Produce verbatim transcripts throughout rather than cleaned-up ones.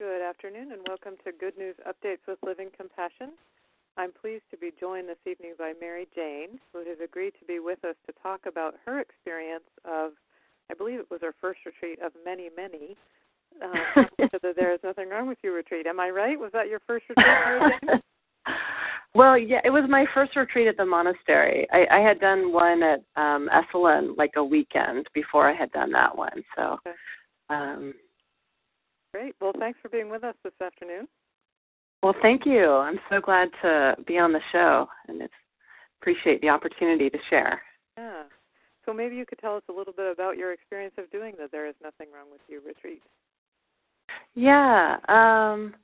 Good afternoon and welcome to Good News Updates with Living Compassion. I'm pleased to be joined this evening by Mary Jane, who has agreed to be with us to talk about her experience of, I believe it was her first retreat of many, many, uh, to the There Is Nothing Wrong With You retreat. Am I right? Was that your first retreat, Mary Jane? Well, yeah, it was my first retreat at the monastery. I, I had done one at um, Esalen like a weekend before I had done that one. So, okay. um, Great. Well, thanks for being with us this afternoon. Well, thank you. I'm so glad to be on the show, and it's, appreciate the opportunity to share. Yeah. So maybe you could tell us a little bit about your experience of doing the There Is Nothing Wrong With You retreat. Yeah. Um,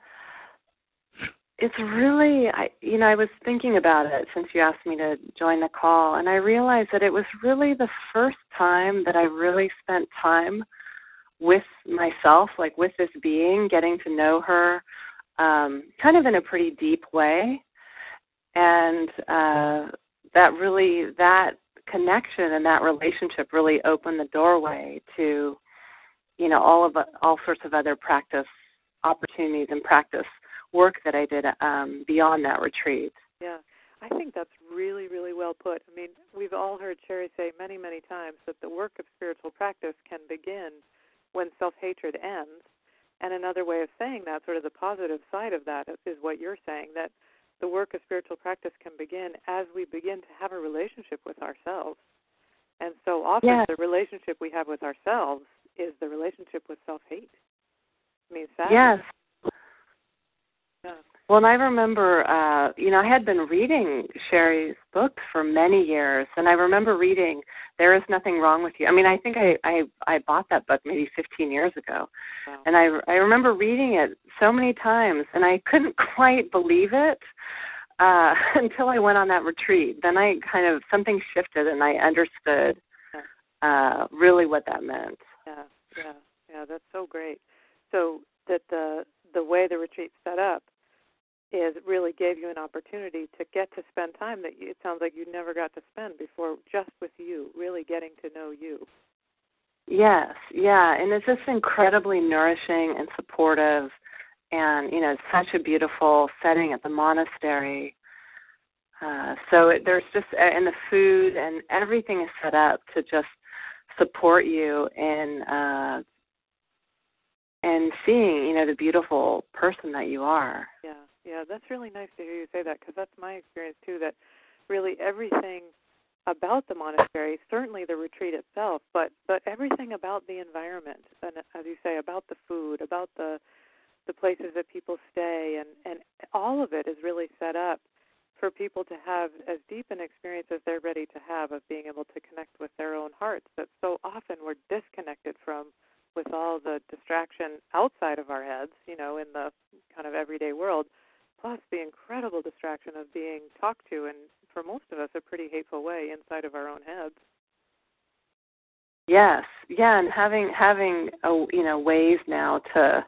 it's really, I, you know, I was thinking about it since you asked me to join the call, and I realized that it was really the first time that I really spent time with myself, like with this being, getting to know her um, kind of in a pretty deep way. And uh, that really, that connection and that relationship really opened the doorway to, you know, all of all sorts of other practice opportunities and practice work that I did um, beyond that retreat. Yeah, I think that's really, really well put. I mean, we've all heard Sherry say many, many times that the work of spiritual practice can begin when self-hatred ends. And another way of saying that, sort of the positive side of that, is what you're saying, that the work of spiritual practice can begin as we begin to have a relationship with ourselves. And so often yes. the relationship we have with ourselves is the relationship with self-hate. I mean, sadly. Yes. Yeah. Well, and I remember, uh, you know, I had been reading Sherry's books for many years, and I remember reading There Is Nothing Wrong With You. I mean, I think I, I, I bought that book maybe fifteen years ago, Wow. and I, I remember reading it so many times, and I couldn't quite believe it uh, until I went on that retreat. Then I kind of, something shifted, and I understood uh, really what that meant. Yeah, yeah, yeah, that's so great. So that the the way the retreat's set up is really gave you an opportunity to get to spend time that you, it sounds like you never got to spend before, just with you, really getting to know you. Yes, yeah, and it's just incredibly nourishing and supportive, and, you know, it's such a beautiful setting at the monastery. Uh, so it, there's just, and the food and everything is set up to just support you in uh, and seeing, you know, the beautiful person that you are. Yeah, yeah, that's really nice to hear you say that, because that's my experience too, that really everything about the monastery, certainly the retreat itself, but but everything about the environment, and as you say, about the food, about the the places that people stay, and, and all of it is really set up for people to have as deep an experience as they're ready to have of being able to connect with their own hearts that so often we're disconnected from with all the distraction outside of our heads, you know, in the kind of everyday world, plus the incredible distraction of being talked to, and for most of us, a pretty hateful way inside of our own heads. Yes, yeah, and having having a, you know, ways now to,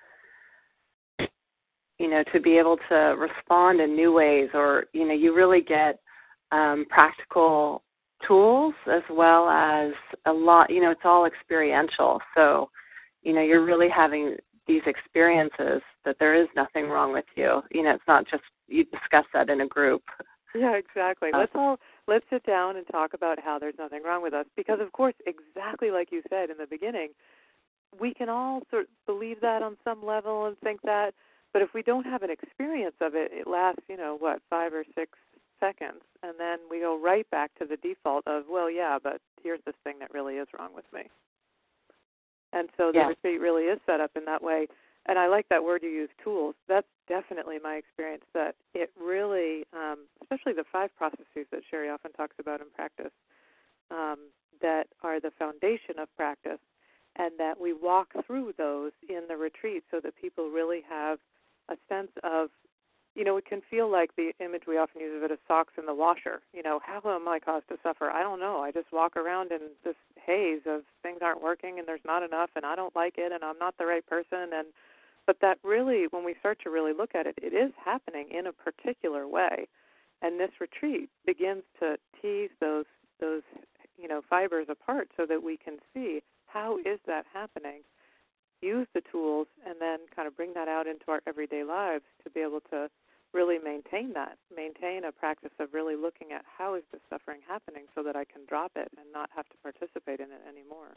you know, to be able to respond in new ways, or, you know, you really get um, practical tools as well as a lot, you know, it's all experiential. So, you know, you're really having these experiences that there is nothing wrong with you. You know, it's not just you discuss that in a group. Yeah, exactly. Uh, let's all, let's sit down and talk about how there's nothing wrong with us, because, of course, exactly like you said in the beginning, we can all sort of believe that on some level and think that, but if we don't have an experience of it, it lasts, you know, what, five or six seconds, and then we go right back to the default of, well, yeah, but here's this thing that really is wrong with me. And so the yeah. retreat really is set up in that way. And I like that word you use, tools. That's definitely my experience, that it really, um, especially the five processes that Sherry often talks about in practice, um, that are the foundation of practice, and that we walk through those in the retreat so that people really have a sense of, you know, it can feel like the image we often use of it as socks in the washer. You know, how am I caused to suffer? I don't know. I just walk around in this haze of things aren't working and there's not enough and I don't like it and I'm not the right person. And but that really, when we start to really look at it, it is happening in a particular way. And this retreat begins to tease those those you know fibers apart so that we can see, how is that happening? use the tools and then kind of bring that out into our everyday lives to be able to really maintain that, maintain a practice of really looking at how is this suffering happening so that I can drop it and not have to participate in it anymore.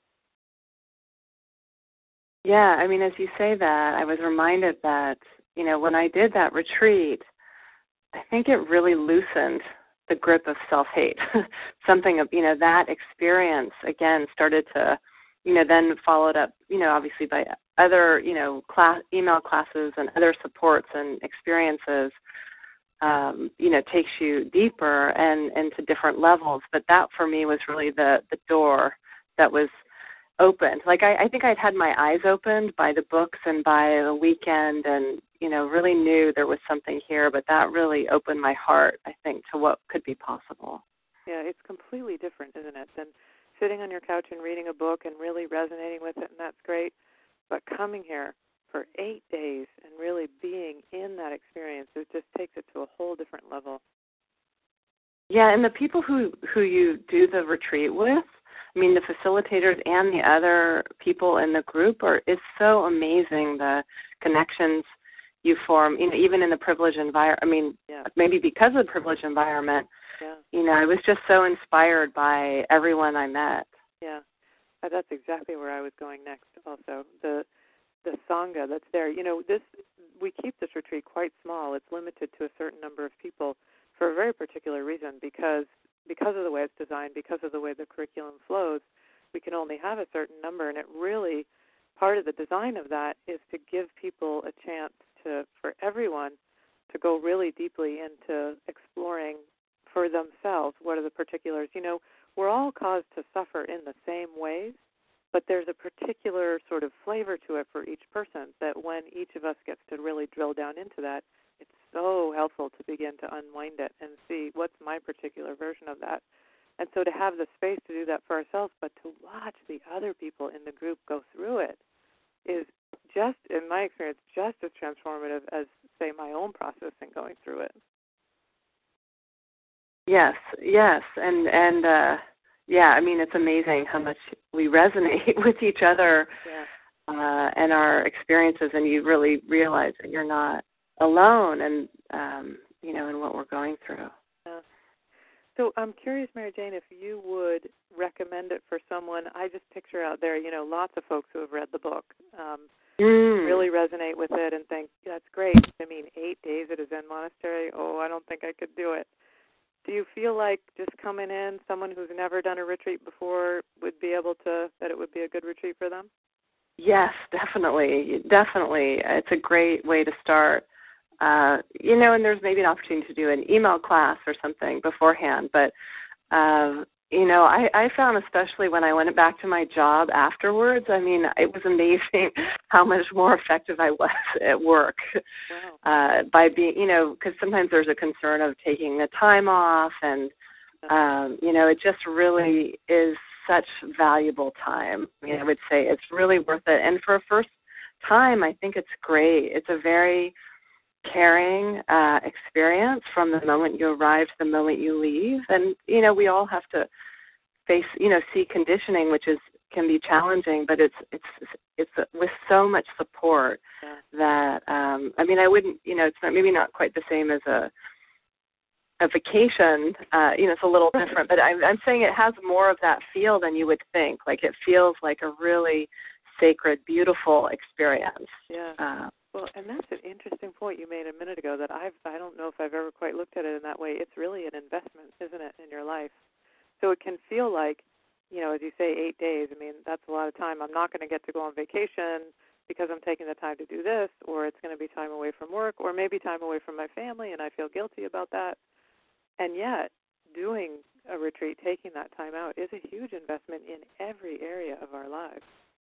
Yeah, I mean, as you say that, I was reminded that, you know, when I did that retreat, I think it really loosened the grip of self-hate. Something of, you know, that experience, again, started to, you know, then followed up, you know, obviously by other, you know, class, email classes and other supports and experiences, um, you know, takes you deeper and into different levels. But that for me was really the, the door that was opened. Like I, I think I'd had my eyes opened by the books and by the weekend and, you know, really knew there was something here, but that really opened my heart, I think, to what could be possible. Yeah, it's completely different, isn't it, than sitting on your couch and reading a book and really resonating with it, and that's great. But coming here for eight days and really being in that experience, it just takes it to a whole different level. Yeah, and the people who, who you do the retreat with, I mean, the facilitators and the other people in the group are, it's so amazing, the connections you form, you know, even in the privileged environment. I mean, yeah. maybe because of the privileged environment, yeah. you know, I was just so inspired by everyone I met. Yeah, that's exactly where I was going next also. The the Sangha that's there, you know, this we keep this retreat quite small. It's limited to a certain number of people for a very particular reason, because because of the way it's designed, because of the way the curriculum flows, we can only have a certain number, and it really, part of the design of that is to give people a chance to, for everyone, to go really deeply into exploring for themselves what are the particulars. You know, we're all caused to suffer in the same ways, but there's a particular sort of flavor to it for each person that when each of us gets to really drill down into that, it's so helpful to begin to unwind it and see what's my particular version of that. And so to have the space to do that for ourselves, but to watch the other people in the group go through it is just, in my experience, just as transformative as, say, my own process in going through it. Yes, yes, and and uh, yeah, I mean, it's amazing how much we resonate with each other yeah. uh, and our experiences, and you really realize that you're not alone, and um, you know, in what we're going through. Yeah. So I'm curious, Mary Jane, if you would recommend it for someone. I just picture out there, you know, lots of folks who have read the book um, mm. really resonate with it and think, that's great. I mean, eight days at a Zen monastery, oh, I don't think I could do it. Do you feel like just coming in, someone who's never done a retreat before would be able to, that it would be a good retreat for them? Yes, definitely, definitely. It's a great way to start. Uh, you know, and there's maybe an opportunity to do an email class or something beforehand. But, um, you know, I, I found especially when I went back to my job afterwards, I mean, it was amazing how much more effective I was at work. Wow. Uh, by being, you know, because sometimes there's a concern of taking the time off and, um, you know, it just really is such valuable time. I mean, I would say it's really worth it. And for a first time, I think it's great. It's a very caring uh, experience from the moment you arrive to the moment you leave. And, you know, we all have to face, you know, see conditioning, which is can be challenging, but it's it's it's with so much support yeah. that, um, I mean, I wouldn't, you know, it's not, maybe not quite the same as a a vacation, uh, you know, it's a little different, but I'm, I'm saying it has more of that feel than you would think. Like it feels like a really sacred, beautiful experience. Yeah. Uh, Well, and that's an interesting point you made a minute ago that I've, I don't know if I've ever quite looked at it in that way. It's really an investment, isn't it, in your life? So it can feel like, you know, as you say, eight days. I mean, that's a lot of time. I'm not going to get to go on vacation because I'm taking the time to do this, or it's going to be time away from work, or maybe time away from my family, and I feel guilty about that. And yet, doing a retreat, taking that time out, is a huge investment in every area of our lives.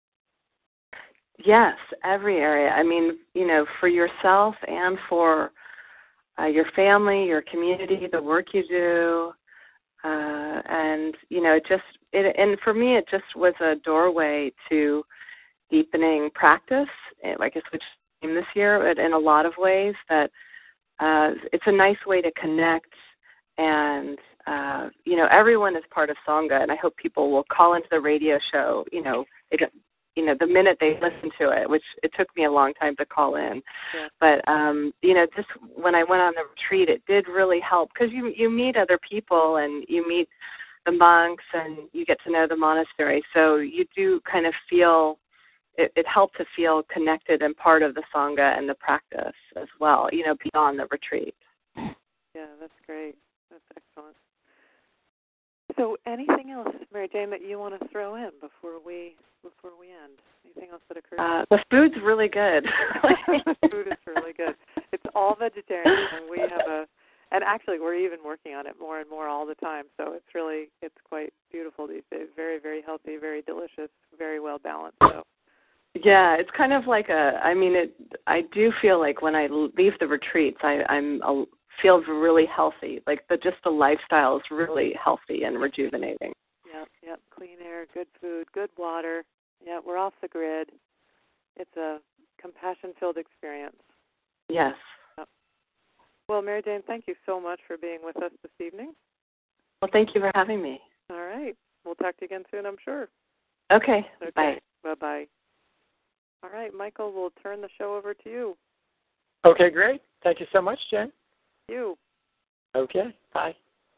Yes, every area. I mean, you know, for yourself and for uh, your family, your community, the work you do, uh, and you know, it just it. And for me, it just was a doorway to deepening practice. Like I switched team this year, but in a lot of ways, that uh, it's a nice way to connect. And uh, you know, everyone is part of Sangha, and I hope people will call into the radio show. You know, it, you know, the minute they listen to it, which it took me a long time to call in. Yeah. But, um, you know, just when I went on the retreat, it did really help because you, you meet other people and you meet the monks and you get to know the monastery. So you do kind of feel, it, it helped to feel connected and part of the Sangha and the practice as well, you know, beyond the retreat. Yeah, that's great. That's excellent. So anything else, Mary Jane, that you want to throw in before we before we end? Anything else that occurs? Uh, the food's really good. The food is really good. It's all vegetarian, and we have a, and actually we're even working on it more and more all the time. So it's really, it's quite beautiful these days. Very, very healthy, very delicious, very well balanced. So. Yeah, it's kind of like a, I mean, it. I do feel like when I leave the retreats, I, I'm a, feel really healthy. Like the just the lifestyle is really healthy and rejuvenating. Yep, yep. Clean air, good food, good water. Yeah, we're off the grid. It's a compassion-filled experience. Yes. Yep. Well, Mary Jane, thank you so much for being with us this evening. Well, thank you for having me. All right. We'll talk to you again soon, I'm sure. Okay. Okay. Bye. Bye-bye. All right, Michael, we'll turn the show over to you. Okay, great. Thank you so much, Jen. You. Okay, bye.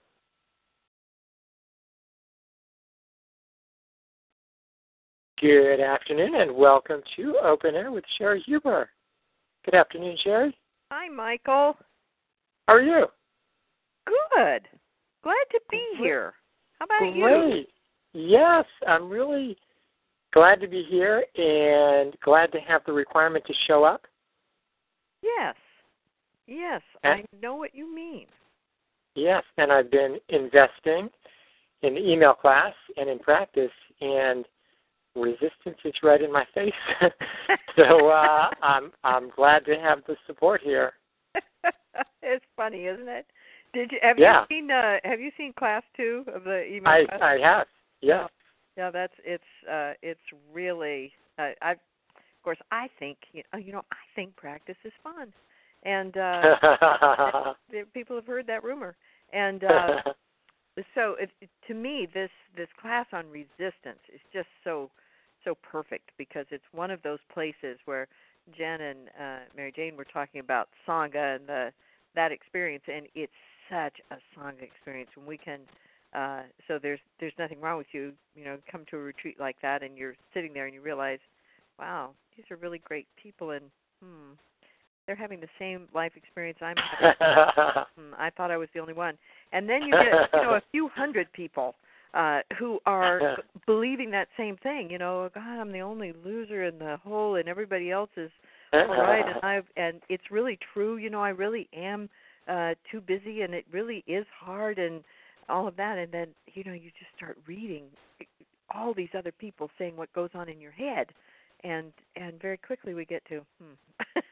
Good afternoon and welcome to Open Air with Sherry Huber. Good afternoon, Sherry. Hi, Michael. How are you? Good. Glad to be here. How about you? Great. Yes, I'm really glad to be here and glad to have the requirement to show up. Yes. Yes, And, I know what you mean. yes, and I've been investing in the email class and in practice, and resistance is right in my face. so uh, I'm I'm glad to have the support here. It's funny, isn't it? Did you have yeah. you seen uh, have you seen class two of the email I class? I have. Yeah. Yeah, that's it's uh, it's really uh, I of course I think you know, you know I think practice is fun, and, uh, and people have heard that rumor, and uh, so it, it, to me this this class on resistance is just so so perfect because it's one of those places where Jen and uh, Mary Jane were talking about Sangha and the that experience, and it's such a Sangha experience when we can. Uh, so there's there's nothing wrong with you, you know, come to a retreat like that, and you're sitting there and you realize, wow, these are really great people, and hmm, they're having the same life experience I'm having. hmm, I thought I was the only one, and then you get you know a few hundred people uh, who are b- believing that same thing. You know, God, I'm the only loser in the whole, and everybody else is all right, and I and it's really true. You know, I really am uh, too busy, and it really is hard, and all of that, and then you know you just start reading all these other people saying what goes on in your head, and and very quickly we get to hmm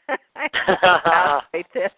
I hate this.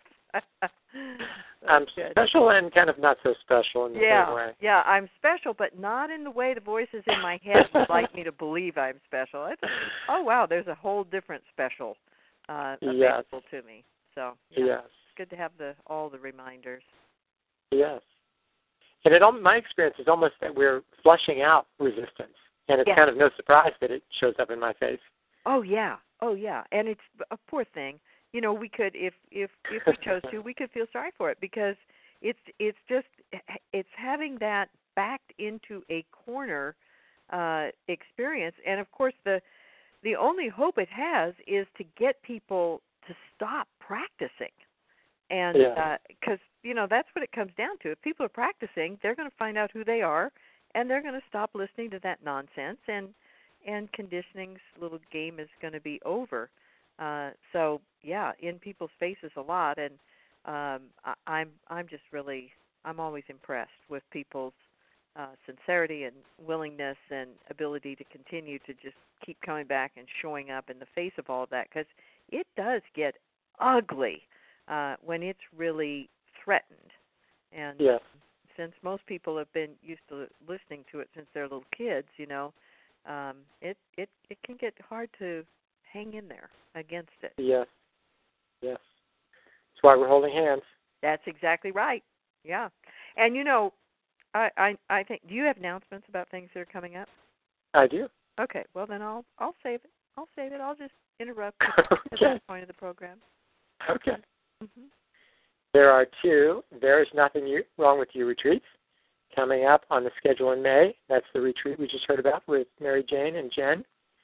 I'm good. special and kind of not so special in the yeah, same way. Yeah, I'm special, but not in the way the voices in my head would like me to believe I'm special. It's, oh wow, there's a whole different special uh, available yes. to me. So yeah, yes. it's good to have the all the reminders. Yes. And it, my experience is almost that we're flushing out resistance, and it's yeah. kind of no surprise that it shows up in my face. Oh yeah, oh yeah, and it's a poor thing. You know, we could, if if if we chose to, we could feel sorry for it because it's it's just it's having that backed into a corner uh, experience, and of course the the only hope it has is to get people to stop practicing. And because, uh, you know, that's what it comes down to. If people are practicing, they're going to find out who they are, and they're going to stop listening to that nonsense, and and conditioning's little game is going to be over. Uh, so, yeah, in people's faces a lot, and um, I, I'm I'm just really, I'm always impressed with people's uh, sincerity and willingness and ability to continue to just keep coming back and showing up in the face of all of that, because it does get ugly. Uh, when it's really threatened. And yes. since most people have been used to listening to it since they're little kids, you know, um, it, it, it can get hard to hang in there against it. Yes. Yes. That's why we're holding hands. That's exactly right. Yeah. And, you know, I, I, I think, do you have announcements about things that are coming up? I do. Okay. Well, then I'll I'll save it. I'll save it. I'll just interrupt at Okay. this point of the program. Okay. Mm-hmm. There are two There Is Nothing you, Wrong With You retreats coming up on the schedule in May. That's the retreat we just heard about with Mary Jane and Jen.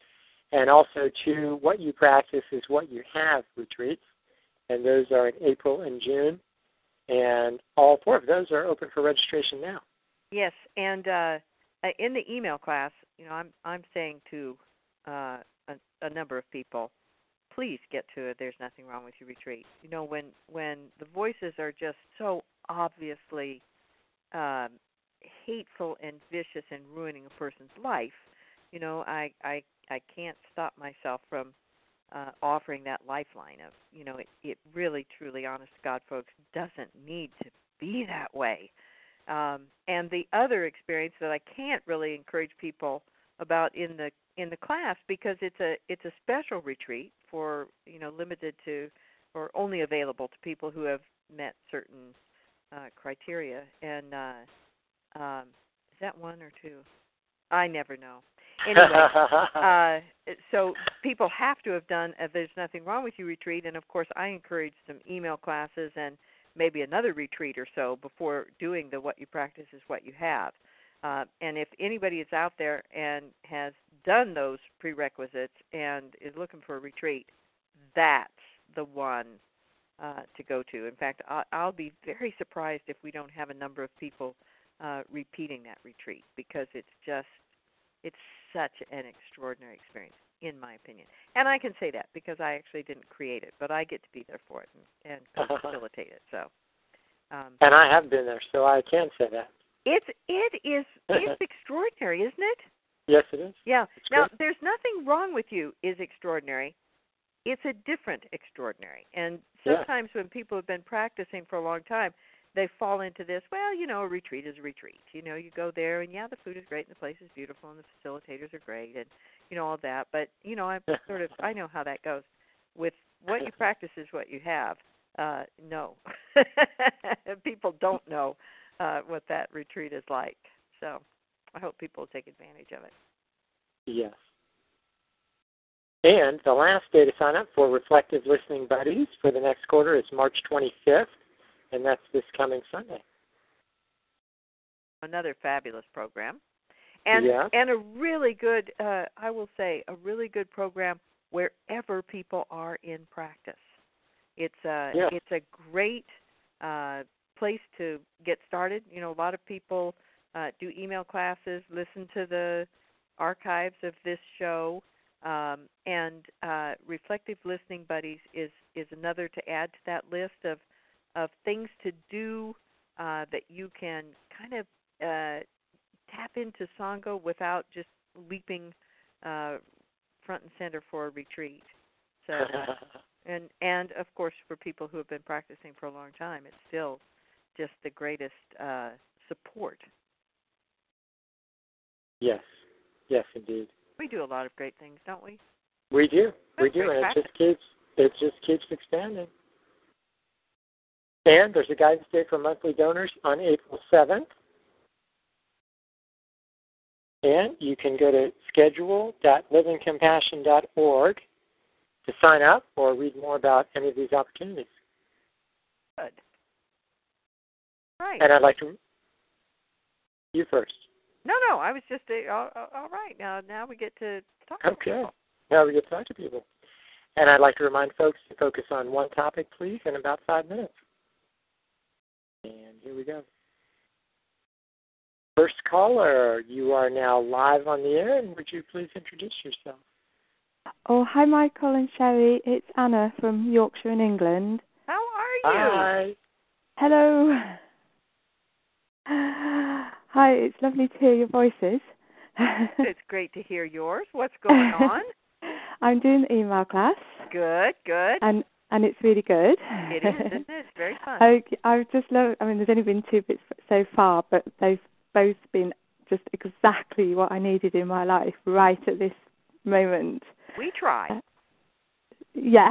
And also two What You Practice Is What You Have retreats. And those are in April and June. And all four of those are open for registration now. Yes, and uh, in the email class, you know, I'm I'm saying to uh, a, a number of people, please get to it. There's Nothing Wrong With You retreat. You know, when when the voices are just so obviously um, hateful and vicious and ruining a person's life, you know, I I, I can't stop myself from uh, offering that lifeline of, you know, it, it really, truly, honest to God, folks, doesn't need to be that way. Um, and the other experience that I can't really encourage people about in the in the class, because it's a it's a special retreat for, you know, limited to or only available to people who have met certain uh, criteria. And uh, um, is that one or two? I never know. Anyway, uh, so people have to have done a There's Nothing Wrong With You retreat, and of course I encourage some email classes and maybe another retreat or so before doing the What You Practice Is What You Have. Uh, and if anybody is out there and has done those prerequisites and is looking for a retreat, that's the one uh, to go to. In fact, I'll, I'll be very surprised if we don't have a number of people uh, repeating that retreat, because it's just, it's such an extraordinary experience, in my opinion. And I can say that because I actually didn't create it, but I get to be there for it and, and facilitate it. So, um, and I have been there, so I can say that. It's it is it's extraordinary, isn't it? Yes, it is. Yeah. It's now, great. There's Nothing Wrong With You is extraordinary. It's a different extraordinary. And sometimes yeah. when people have been practicing for a long time, they fall into this, well, you know, a retreat is a retreat. You know, you go there and, yeah, the food is great and the place is beautiful and the facilitators are great and, you know, all that. But, you know, I sort of, I know how that goes. With What You Practice Is What You Have, uh, no. People don't know uh, what that retreat is like. So I hope people will take advantage of it. Yes. And the last day to sign up for Reflective Listening Buddies for the next quarter is March twenty-fifth. And that's this coming Sunday. Another fabulous program. And yeah. and a really good, uh, I will say, a really good program wherever people are in practice. It's a, yeah. it's a great uh, place to get started. You know, a lot of people uh, do email classes, listen to the archives of this show, um, and uh, Reflective Listening Buddies is, is another to add to that list of of things to do uh, that you can kind of uh, tap into Sangha without just leaping uh, front and center for a retreat. So, and and of course for people who have been practicing for a long time, it's still just the greatest uh, support. Yes, yes, indeed. We do a lot of great things, don't we? We do, That's we do, and practice. it just keeps it just keeps expanding. And there's a guidance day for monthly donors on April seventh. And you can go to schedule dot living compassion dot org to sign up or read more about any of these opportunities. Good. Right. And I'd like to... You first. No, no, I was just... Uh, all, all right. Now, now we get to talk to Okay. people. Now we get to talk to people. And I'd like to remind folks to focus on one topic, please, in about five minutes. And here we go. First caller, you are now live on the air, and would you please introduce yourself? Oh, hi, Michael and Sherry. It's Anna from Yorkshire in England. How are you? Hi. Hello. Hi, it's lovely to hear your voices. It's great to hear yours. What's going on? I'm doing the email class. Good, good. And and it's really good. It is, isn't it? It's very fun. I, I've just loved, I mean, there's only been two bits so far, but they've both been just exactly what I needed in my life right at this moment. We try. Uh, yeah.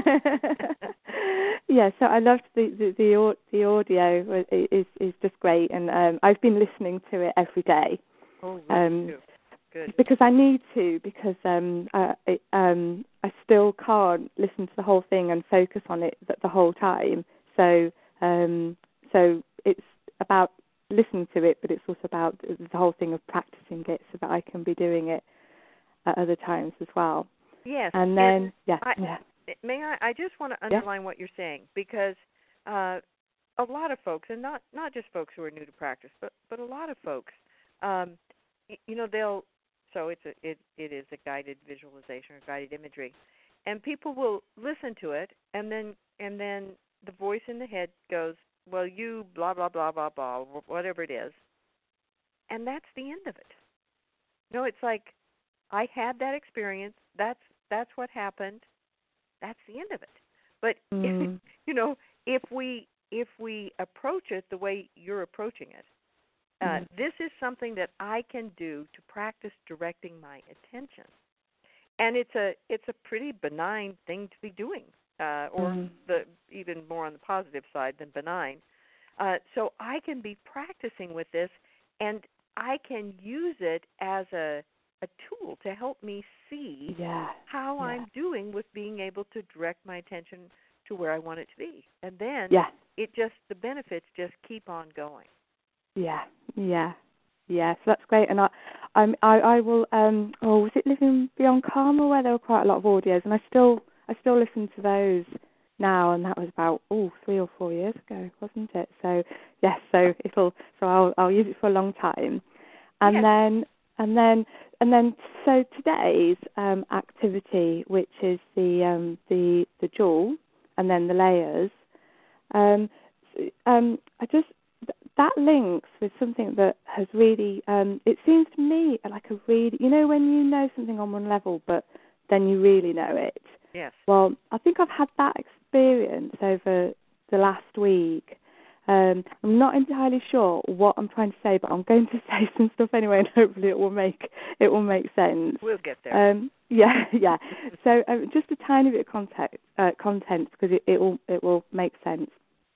yeah, so I loved the, the, the, the audio is, is just great, and um, I've been listening to it every day. Oh, really? Um, Good. Because I need to, because um, uh, it, um, I still can't listen to the whole thing and focus on it the, the whole time. So, um, so it's about listening to it, but it's also about the whole thing of practicing it so that I can be doing it at other times as well. Yes. And then, and yeah, I, yeah. May I? I just want to underline yeah. what you're saying, because uh, a lot of folks, and not not just folks who are new to practice, but but a lot of folks, um, you know, they'll. So it's a it it is a guided visualization or guided imagery, and people will listen to it, and then and then the voice in the head goes, well, you blah blah blah blah blah, whatever it is, and that's the end of it. No, it's like, I had that experience. That's that's what happened. That's the end of it. But mm. if, you know, if we if we approach it the way you're approaching it, uh, mm. this is something that I can do to practice directing my attention, and it's a it's a pretty benign thing to be doing, uh, or mm. the even more on the positive side than benign. Uh, so I can be practicing with this, and I can use it as a a tool to help me see yeah. how yeah. I'm doing with being able to direct my attention to where I want it to be. And then yeah. it just, the benefits just keep on going. Yeah, yeah, yeah. So that's great. And I, I'm, I, I will. Um, oh, was it Living Beyond Karma, where there were quite a lot of audios, and I still, I still listen to those now. And that was about oh, three or four years ago, wasn't it? So yes, so it'll, so I'll, I'll use it for a long time. And yes. then, and then, and then. So today's um, activity, which is the um, the the jewel, and then the layers. Um, um, I just. That links with something that has really, um, it seems to me like a really, you know, when you know something on one level, but then you really know it. Yes. Well, I think I've had that experience over the last week. Um, I'm not entirely sure what I'm trying to say, but I'm going to say some stuff anyway, and hopefully it will make it will make sense. We'll get there. Um, yeah, yeah. So um, just a tiny bit of context, uh, content, because it, it will it will make sense.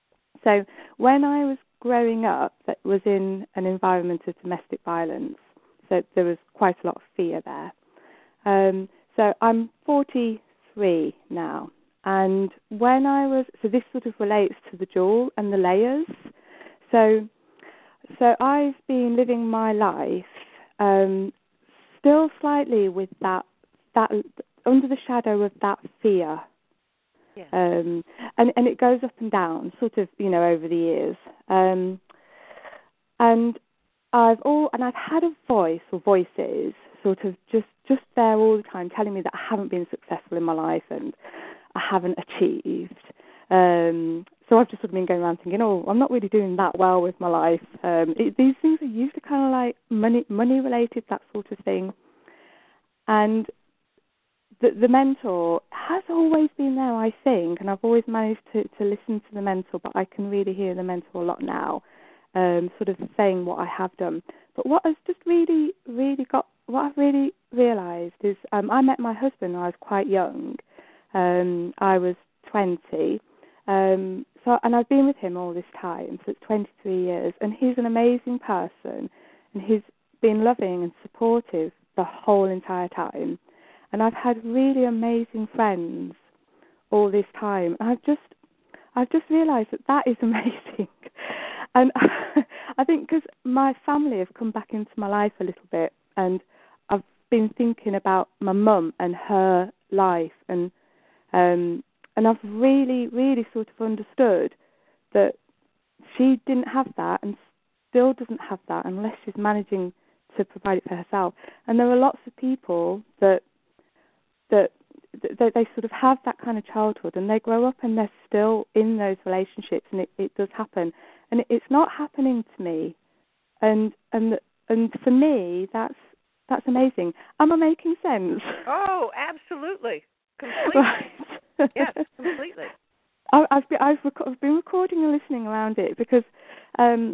So when I was growing up, that was in an environment of domestic violence, so there was quite a lot of fear there. Um, so I'm forty-three now, and when I was, so this sort of relates to the jewel and the layers. So, so I've been living my life um, still slightly with that, that under the shadow of that fear. Yeah. Um, and, and it goes up and down, sort of, you know, over the years. Um, and I've all and I've had a voice or voices sort of just, just there all the time telling me that I haven't been successful in my life and I haven't achieved. Um, so I've just sort of been going around thinking, oh, I'm not really doing that well with my life. Um, it, these things are usually kind of like money, money related, that sort of thing. And The, the mentor has always been there, I think, and I've always managed to, to listen to the mentor, but I can really hear the mentor a lot now, um, sort of saying what I have done. But what has just really, really got, what I've really realised is um, I met my husband when I was quite young. Um, I was twenty, um, so and I've been with him all this time, so it's twenty-three years, and he's an amazing person, and he's been loving and supportive the whole entire time. And I've had really amazing friends all this time. I've just, I've just realised that that is amazing. And I think because my family have come back into my life a little bit, and I've been thinking about my mum and her life, and um, and I've really, really sort of understood that she didn't have that and still doesn't have that unless she's managing to provide it for herself. And there are lots of people that that they, they sort of have that kind of childhood and they grow up and they're still in those relationships, and it, it does happen. And it, it's not happening to me. And and and for me, that's that's amazing. Am I making sense? Oh, absolutely. Completely. Right. Yes, completely. I, I've, been, I've, rec- I've been recording and listening around it because um,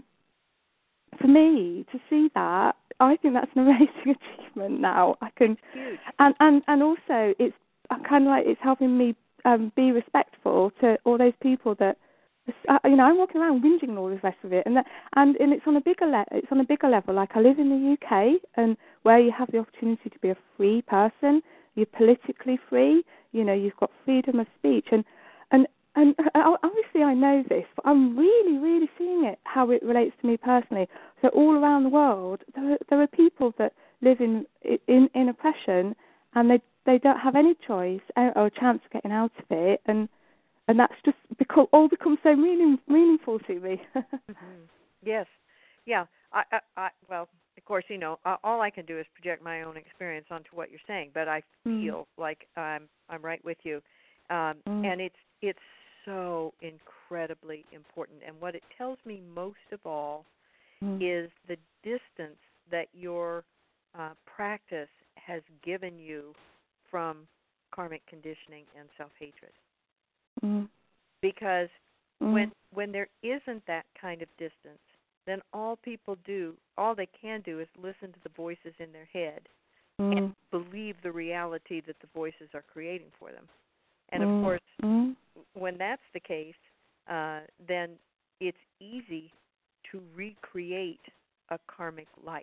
for me, to see that, I think that's an amazing achievement now. I can, Huge. and and and also it's kind of like it's helping me um, be respectful to all those people that I, you know, I'm walking around whinging and all the rest of it, and that, and and it's on a bigger le- it's on a bigger level. Like I live in the U K, and where you have the opportunity to be a free person, you're politically free. You know, you've got freedom of speech, and and and obviously I know this, but I'm really, really seeing it how it relates to me personally. So all around the world, there are, there are people that live in in in oppression, and they they don't have any choice or a chance of getting out of it, and. And that's just because all becomes so meaning, meaningful to me. Mm-hmm. Yes, yeah. I, I, I, well, of course, you know, uh, all I can do is project my own experience onto what you're saying. But I feel mm. like I'm, I'm right with you, um, mm. and it's, it's so incredibly important. And what it tells me most of all mm. is the distance that your uh, practice has given you from karmic conditioning and self-hatred. Mm. Because mm. when when there isn't that kind of distance, then all people do, all they can do is listen to the voices in their head mm. and believe the reality that the voices are creating for them. And mm. of course, mm. when that's the case, uh, then it's easy to recreate a karmic life.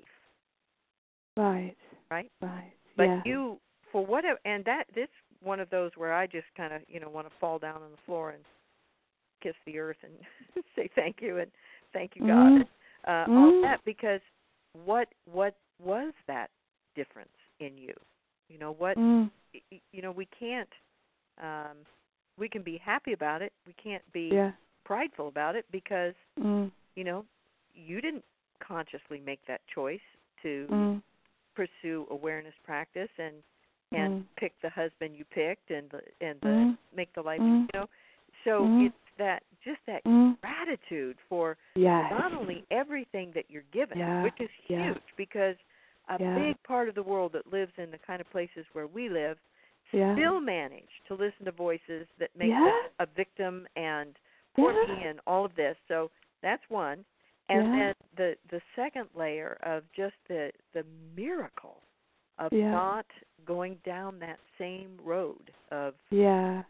Right. Right? Right. But yeah. you, for whatever, and that this one of those where I just kind of, you know, want to fall down on the floor and kiss the earth and say thank you and thank you, God, mm. uh, mm. all that, because what what was that difference in you? You know what? Mm. You know we can't. Um, we can be happy about it. We can't be yeah. prideful about it because mm. you know you didn't consciously make that choice to mm. pursue awareness practice and. and mm. pick the husband you picked and the, and the, mm. make the life, mm. you know. So mm. it's that, just that mm. gratitude for yes. not only everything that you're given, yeah. which is huge, yeah. because a yeah. big part of the world that lives in the kind of places where we live yeah. still manage to listen to voices that make yeah. them a victim and poor yeah. me and all of this. So that's one. And yeah. then the, the second layer of just the, the miracle of yeah. not going down that same road of yeah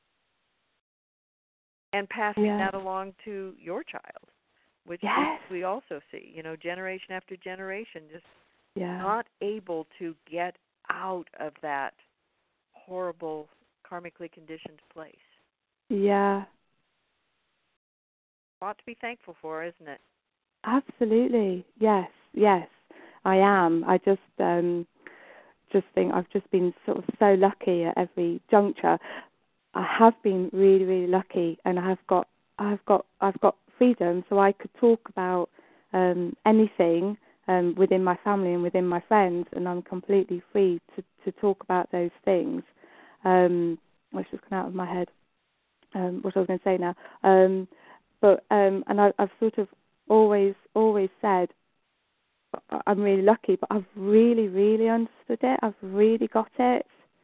and passing yeah. that along to your child, which yes. we, we also see, you know, generation after generation, just yeah. not able to get out of that horrible karmically conditioned place. Yeah. A lot to be thankful for, isn't it? Absolutely. Yes. Yes. I am. I just um just think I've just been sort of so lucky at every juncture. I have been really, really lucky, and I have got, I've got, I've got freedom, so I could talk about um, anything um, within my family and within my friends, and I'm completely free to, to talk about those things. Um, which just come out of my head. Um, what I was going to say now, um, but um, and I, I've sort of always, always said I'm really lucky, but I've really, really understood it. I've really got it.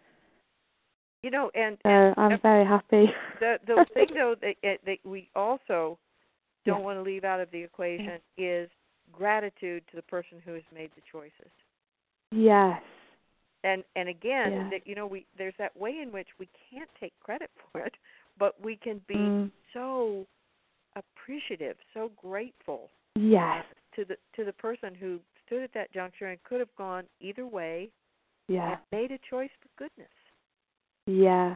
You know, and, uh, and I'm very happy. The the thing though that, that we also don't yeah. want to leave out of the equation yeah. is gratitude to the person who has made the choices. Yes. And and again, yeah. that you know, we there's that way in which we can't take credit for it, but we can be mm. so appreciative, so grateful. Yes. Uh, to the to the person who stood at that juncture and could have gone either way. Yeah. And made a choice for goodness. Yeah.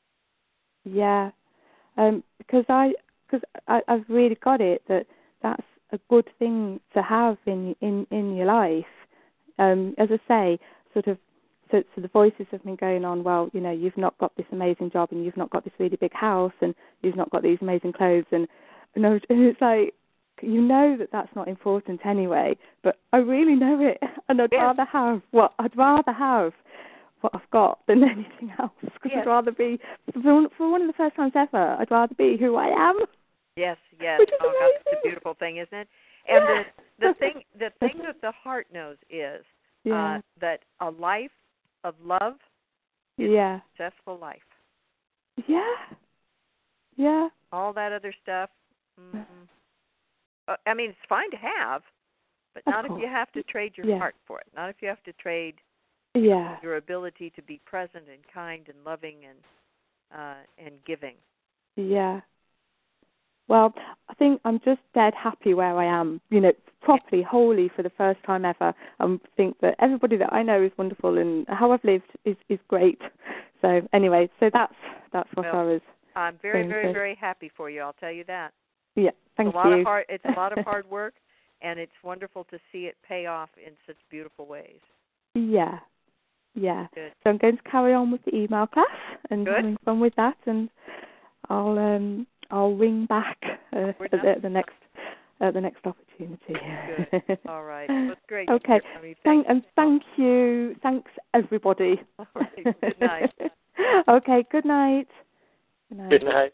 Yeah. Um, because I, because I, I've really got it that that's a good thing to have in in in your life. Um, as I say, sort of, so, so the voices have been going on. Well, you know, you've not got this amazing job, and you've not got this really big house, and you've not got these amazing clothes, and you know, and it's like, you know that that's not important anyway. But I really know it, and I'd yes. rather have what I'd rather have. what I've got than anything else, because yes. I'd rather be, for, for one of the first times ever, I'd rather be who I am. Yes, yes. Which is oh, God, that's a beautiful thing, isn't it? And yeah. the the thing the thing that the heart knows is yeah. uh, that a life of love is yeah. a successful life. Yeah. Yeah. All that other stuff, mm-hmm. uh, I mean, it's fine to have, but of not course. if you have to trade your yeah. heart for it. Not if you have to trade yeah. your ability to be present and kind and loving and uh, and giving. Yeah. Well, I think I'm just dead happy where I am, you know, properly, wholly for the first time ever. I think that everybody that I know is wonderful and how I've lived is, is great. So anyway, so that's that's what well, I was I'm very, very, to. very happy for you, I'll tell you that. Yeah, thank it's a lot you. Of hard, it's a lot of hard work, and it's wonderful to see it pay off in such beautiful ways. Yeah, yeah. Good. So I'm going to carry on with the email class and Good. having fun with that, and I'll um I'll ring back uh, at the, the next uh, the next opportunity. Good. All right. Well, it's great. Okay. Thank thank and thank you. Thanks everybody. All right. Good night. Okay. Good night. Good night. Good night.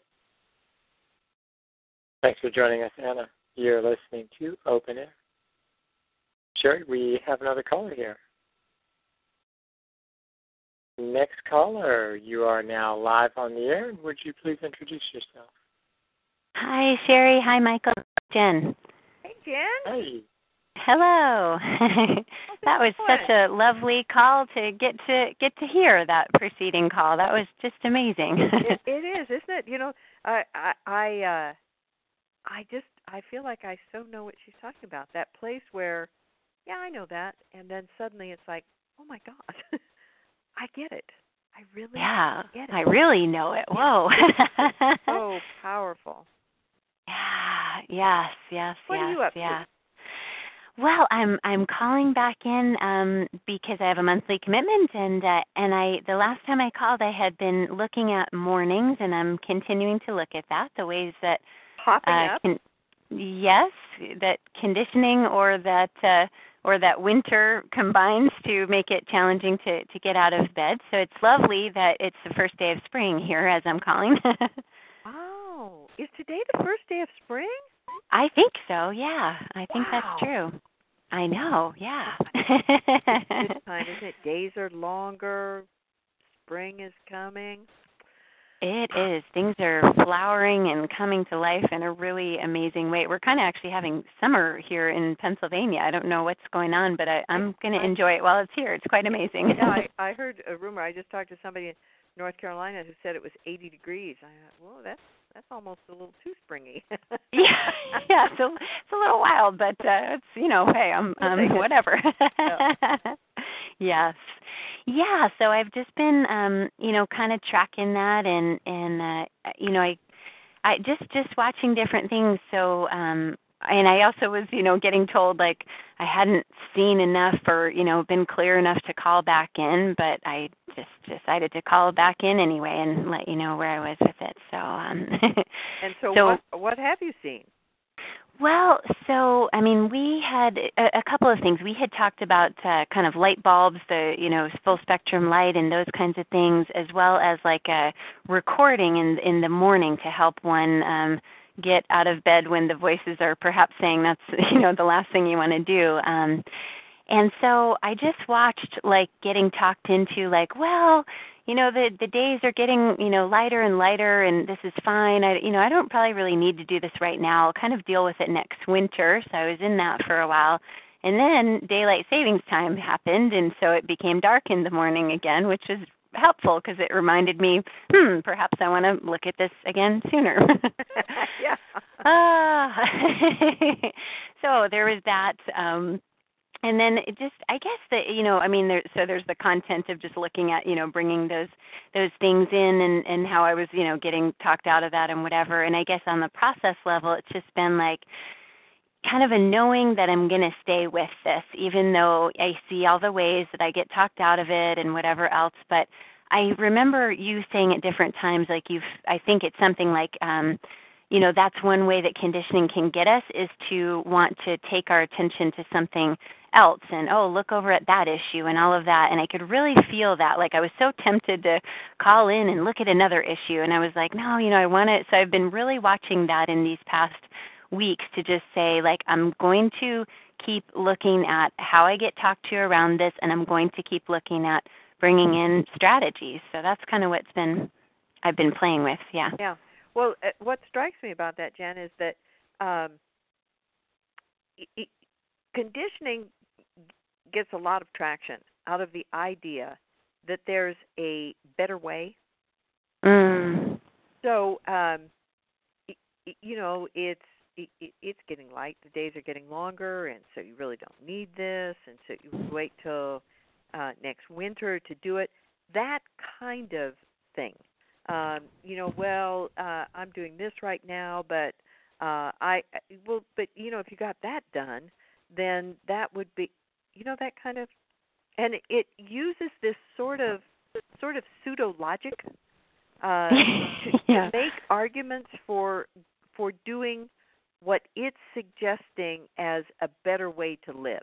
Thanks for joining us, Anna. You're listening to Open Air. Sherry, we have another caller here. Next caller, you are now live on the air. Would you please introduce yourself? Hi, Sherry. Hi, Michael. Jen. Hey, Jen. Hey. Hello. That was such a lovely call to get to get to hear that preceding call. That was just amazing. it, it is, isn't it? You know, I I I, uh, I just I feel like I so know what she's talking about. That place where, yeah, I know that, and then suddenly it's like, oh my God, I get it. I really yeah, get it. I really know it. Whoa. So powerful. Yeah. Yes. Yes. What yes. are you up yeah. to? Well, I'm I'm calling back in um, because I have a monthly commitment, and uh, and I the last time I called, I had been looking at mornings, and I'm continuing to look at that. The ways that Hopping uh, up. Con- yes, that conditioning or that uh, or that winter combines to make it challenging to to get out of bed. So it's lovely that it's the first day of spring here as I'm calling. Oh, is today the first day of spring? I think so. Yeah, I think Wow. that's true. I know, yeah. It's a good time, isn't it? Days are longer. Spring is coming. It is. Things are flowering and coming to life in a really amazing way. We're kind of actually having summer here in Pennsylvania. I don't know what's going on, but I, I'm going to enjoy it while it's here. It's quite amazing. Yeah, I, I heard a rumor. I just talked to somebody in North Carolina who said it was eighty degrees. I thought, well, that's that's almost a little too springy. yeah, yeah, it's a, it's a little wild, but uh, it's, you know, hey, I'm um, whatever. Yeah. Yes, yeah. So I've just been, um, you know, kind of tracking that, and and uh, you know, I, I just just watching different things. So, um, and I also was, you know, getting told like I hadn't seen enough or, you know, been clear enough to call back in, but I just decided to call back in anyway and let you know where I was with it. So, um, and so, so what what have you seen? Well, so I mean, we had a, a couple of things. We had talked about uh, kind of light bulbs, the you know full spectrum light, and those kinds of things, as well as like a recording in in the morning to help one um, get out of bed when the voices are perhaps saying that's you know the last thing you want to do. Um, and so I just watched like getting talked into like, well, you know, the the days are getting, you know, lighter and lighter, and this is fine. I, you know, I don't probably really need to do this right now. I'll kind of deal with it next winter. So I was in that for a while. And then daylight savings time happened, and so it became dark in the morning again, which was helpful because it reminded me, hmm, perhaps I want to look at this again sooner. Yeah. uh, so there was that. Um, And then it just, I guess that, you know, I mean, there, so there's the content of just looking at, you know, bringing those those things in and, and how I was, you know, getting talked out of that and whatever. And I guess on the process level, it's just been like kind of a knowing that I'm going to stay with this, even though I see all the ways that I get talked out of it and whatever else. But I remember you saying at different times, like you've, I think it's something like, um, you know, that's one way that conditioning can get us is to want to take our attention to something else and, oh, look over at that issue and all of that. And I could really feel that. Like I was so tempted to call in and look at another issue. And I was like, no, you know, I want to. So I've been really watching that in these past weeks to just say, like, I'm going to keep looking at how I get talked to around this, and I'm going to keep looking at bringing in strategies. So that's kind of what's been, I've been playing with, yeah. Yeah. Well, uh, what strikes me about that, Jen, is that um, e- e- conditioning gets a lot of traction out of the idea that there's a better way. Mm. So, um, y- you know, it's it, it, it's getting light. The days are getting longer, and so you really don't need this, and so you wait till uh, next winter to do it. That kind of thing. Um, you know, well, uh, I'm doing this right now, but uh, I well, but you know, if you got that done, then that would be, you know, that kind of, and it uses this sort of sort of pseudo logic uh, to, yeah. to make arguments for for doing what it's suggesting as a better way to live.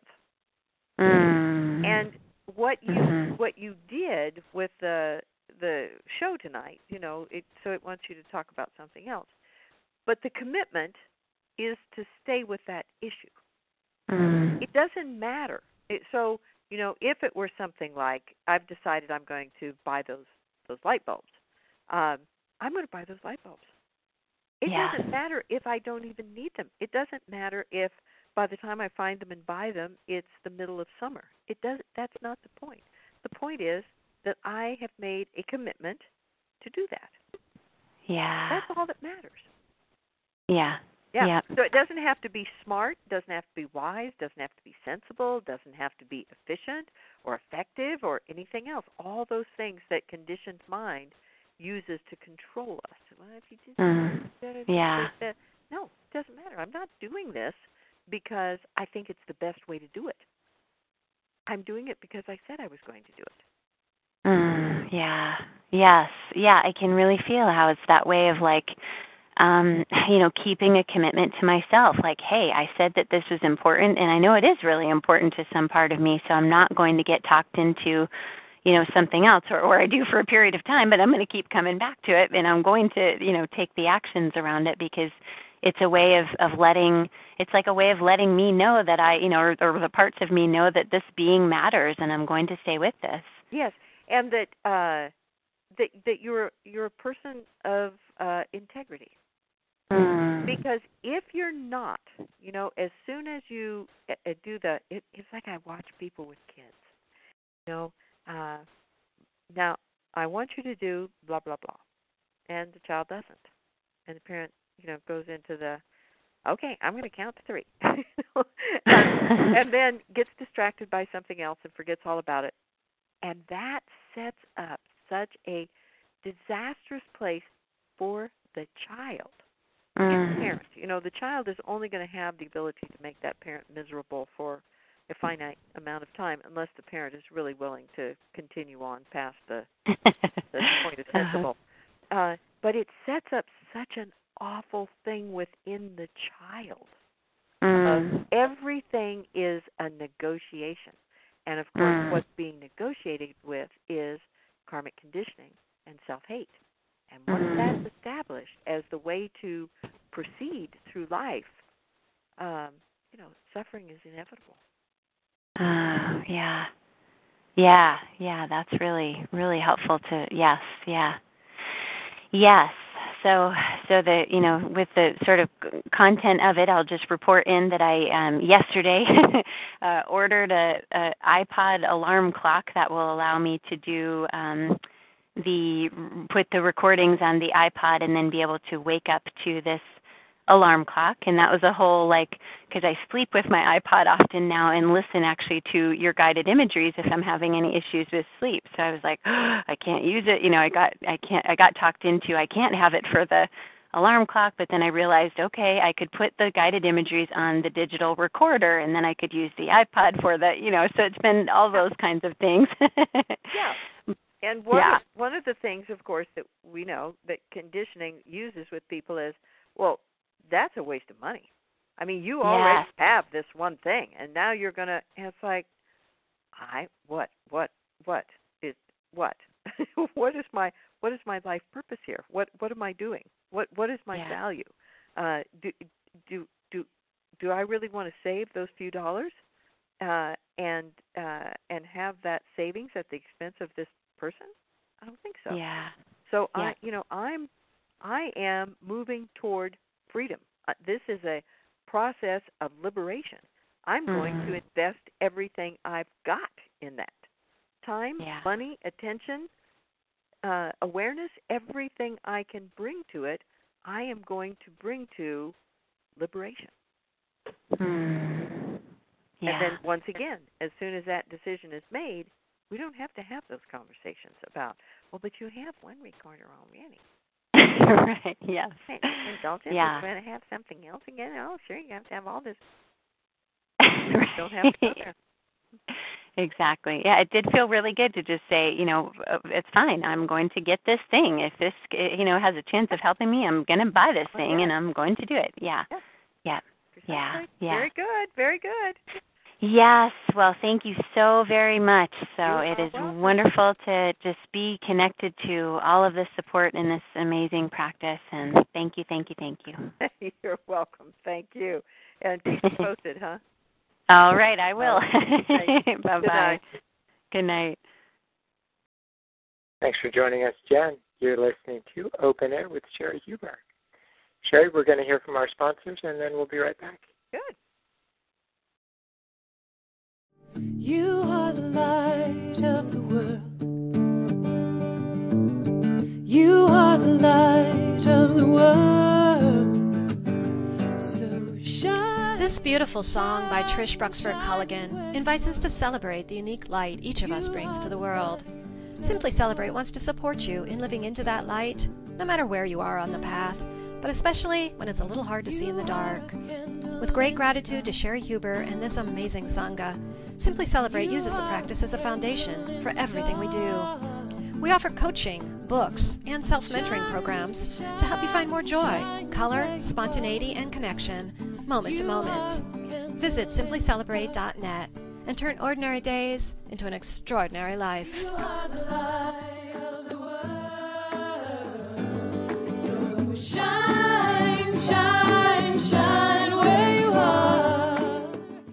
Mm. And what you mm-hmm. what you did with the the show tonight, you know, it, so it wants you to talk about something else. But the commitment is to stay with that issue. Mm. It doesn't matter. It, so, you know, if it were something like, I've decided I'm going to buy those those light bulbs, um, I'm going to buy those light bulbs. It yeah. doesn't matter if I don't even need them. It doesn't matter if by the time I find them and buy them, it's the middle of summer. It does. That's not the point. The point is that I have made a commitment to do that. Yeah. That's all that matters. Yeah. Yeah. yeah. So it doesn't have to be smart, doesn't have to be wise, doesn't have to be sensible, doesn't have to be efficient or effective or anything else. All those things that conditioned mind uses to control us. Well, if you just Mm. that, if Yeah. you that, no, it doesn't matter. I'm not doing this because I think it's the best way to do it. I'm doing it because I said I was going to do it. Mm, yeah. Yes. Yeah, I can really feel how it's that way of like, um, you know, keeping a commitment to myself. Like, hey, I said that this was important, and I know it is really important to some part of me, so I'm not going to get talked into, you know, something else, or, or I do for a period of time, but I'm going to keep coming back to it, and I'm going to, you know, take the actions around it because it's a way of, of letting, it's like a way of letting me know that I, you know, or, or the parts of me know that this being matters, and I'm going to stay with this. Yes. And that uh, that that you're you're a person of uh, integrity, Mm. because if you're not, you know, as soon as you uh, do the, it, it's like I watch people with kids. You know, uh, now I want you to do blah blah blah, and the child doesn't, and the parent, you know, goes into the, okay, I'm going to count to three, and, and then gets distracted by something else and forgets all about it. And that sets up such a disastrous place for the child. Mm. The parent, you know, the child is only going to have the ability to make that parent miserable for a finite amount of time, unless the parent is really willing to continue on past the, the point of sensible. Uh, but it sets up such an awful thing within the child. Mm. Uh, everything is a negotiation. And, of course, Mm. what's being negotiated with is karmic conditioning and self-hate. And once Mm. that's established as the way to proceed through life, um, you know, suffering is inevitable. Oh, yeah. Yeah, yeah, that's really, really helpful to, yes, yeah. Yes. So, so the, you know, with the sort of content of it, I'll just report in that I um, yesterday uh, ordered a, a iPod alarm clock that will allow me to do um, the put the recordings on the iPod and then be able to wake up to this alarm clock. And that was a whole, like, because I sleep with my iPod often now and listen actually to your guided imageries if I'm having any issues with sleep. So I was like, oh, I can't use it. You know, I got I can't I got talked into I can't have it for the alarm clock, but then I realized, okay, I could put the guided imageries on the digital recorder and then I could use the iPod for the, you know, so it's been all those kinds of things. Yeah. And one, yeah. of, one of the things, of course, that we know that conditioning uses with people is, well, that's a waste of money. I mean, you already Yes. have this one thing, and now you're going to, it's like, I, what, what, what is, what? what is my, what is my life purpose here? What, what am I doing? What, what is my yeah. value? Uh, do, do, do, do I really want to save those few dollars, uh, and, uh, and have that savings at the expense of this person? I don't think so. Yeah. So yeah. I, you know, I'm, I am moving toward freedom. Uh, this is a process of liberation. I'm going mm. to invest everything I've got in that. Time, yeah. money, attention, uh, awareness, everything I can bring to it, I am going to bring to liberation. Mm. Yeah. And then once again, as soon as that decision is made, we don't have to have those conversations about, well, but you have one recorder already. Right, yes. Right. And don't you yeah. want to have something else again? Oh, sure, you have to have all this. Right. Don't have to go there. Exactly. Yeah, it did feel really good to just say, you know, it's fine. I'm going to get this thing. If this, you know, has a chance of helping me, I'm going to buy this thing, oh, yeah. and I'm going to do it. Yeah. Yeah. Yeah. Precisely. Yeah. Yeah. Very good. Very good. Yes. Well, thank you so very much. So you it is welcome. wonderful to just be connected to all of this support in this amazing practice. And thank you, thank you, thank you. You're welcome. Thank you. And keep me posted, huh? All right, I will. Right. Bye-bye. Good night. Good night. Thanks for joining us, Jen. You're listening to Open Air with Sherry Huber. Sherry, we're going to hear from our sponsors, and then we'll be right back. Good. You are the light of the world. You are the light of the world. So shine. This beautiful song by Trish Bruxford Culligan invites us to celebrate the unique light each of us brings to the world. Simply Celebrate wants to support you in living into that light, no matter where you are on the path, but especially when it's a little hard to see in the dark. With great gratitude to Sherry Huber and this amazing Sangha, Simply Celebrate uses the practice as a foundation for everything we do. We offer coaching, books, and self-mentoring programs to help you find more joy, color, spontaneity, and connection, moment to moment. Visit simply celebrate dot net and turn ordinary days into an extraordinary life. You are the light of the world. So shine, shine, shine where you are.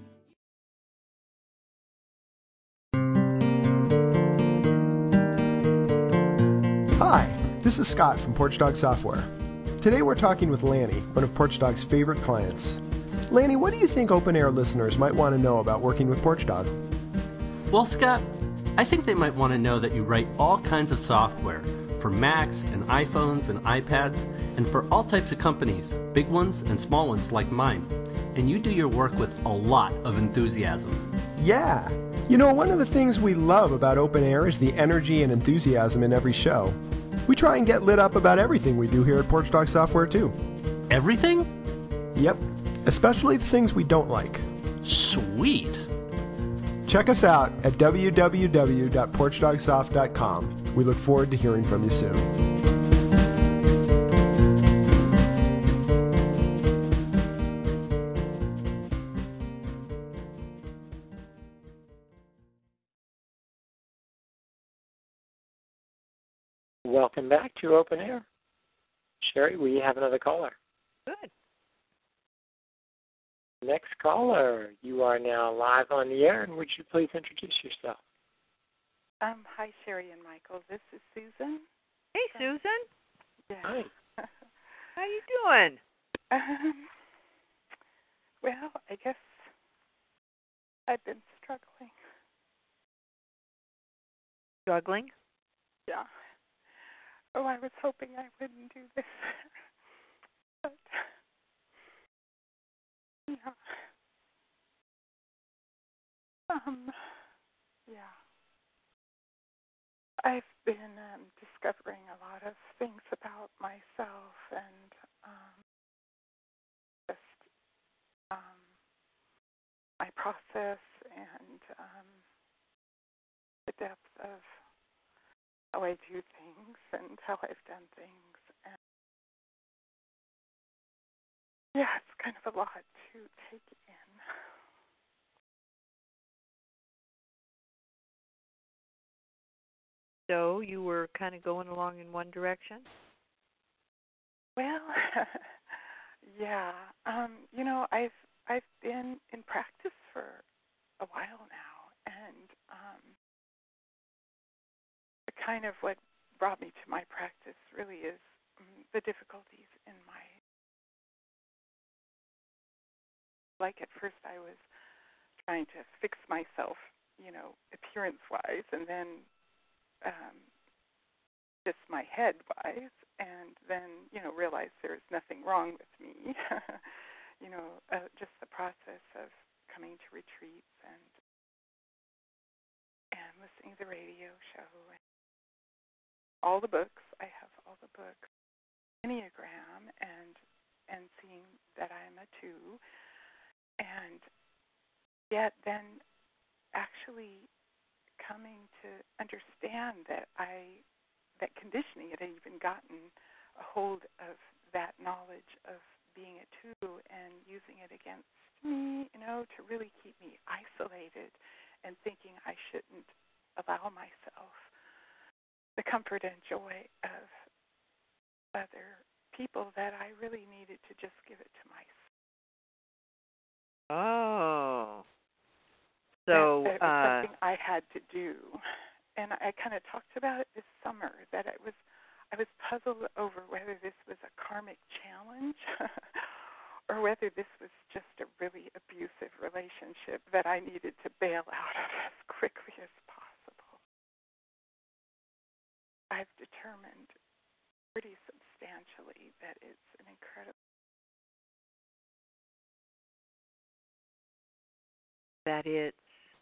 Hi, this is Scott from Porch Dog Software. Today we're talking with Lanny, one of Porch Dog's favorite clients. Lanny, what do you think Open Air listeners might want to know about working with Porch Dog? Well, Scott, I think they might want to know that you write all kinds of software for Macs and iPhones and iPads and for all types of companies, big ones and small ones like mine. And you do your work with a lot of enthusiasm. Yeah. You know, one of the things we love about Open Air is the energy and enthusiasm in every show. We try and get lit up about everything we do here at Porch Dog Software, too. Everything? Yep. Especially the things we don't like. Sweet. Check us out at w w w dot porch dog soft dot com. We look forward to hearing from you soon. Welcome back to Open Air. Sherry, we have another caller. Good. Next caller, you are now live on the air, and would you please introduce yourself? Um, hi, Sherry and Michael. This is Susan. Hey, Susan. Yeah. Hi. How you doing? Um, well, I guess I've been struggling. Struggling? Yeah. Oh, I was hoping I wouldn't do this. But, yeah. Um, yeah. I've been um, discovering a lot of things about myself and um, just um, my process and um, the depth of how I do things and how I've done things. And yeah, it's kind of a lot to take in. So you were kind of going along in one direction? Well, yeah. Um, you know, I've I've been in practice for a while now, and um, the kind of what brought me to my practice really is um, the difficulties in my. Like at first, I was trying to fix myself, you know, appearance-wise, and then. Um, just my head wise, and then, you know, realize there's nothing wrong with me. you know, uh, just the process of coming to retreats and and listening to the radio show and all the books. I have all the books, Enneagram, and and seeing that I'm a two, and yet then actually coming to understand that I that conditioning had even gotten a hold of that knowledge of being a two and using it against me, you know, to really keep me isolated and thinking I shouldn't allow myself the comfort and joy of other people, that I really needed to just give it to myself. Oh. So that, that was uh, something I had to do. And I kind of talked about it this summer, that it was, I was puzzled over whether this was a karmic challenge or whether this was just a really abusive relationship that I needed to bail out of as quickly as possible. I've determined pretty substantially that it's an incredible that it's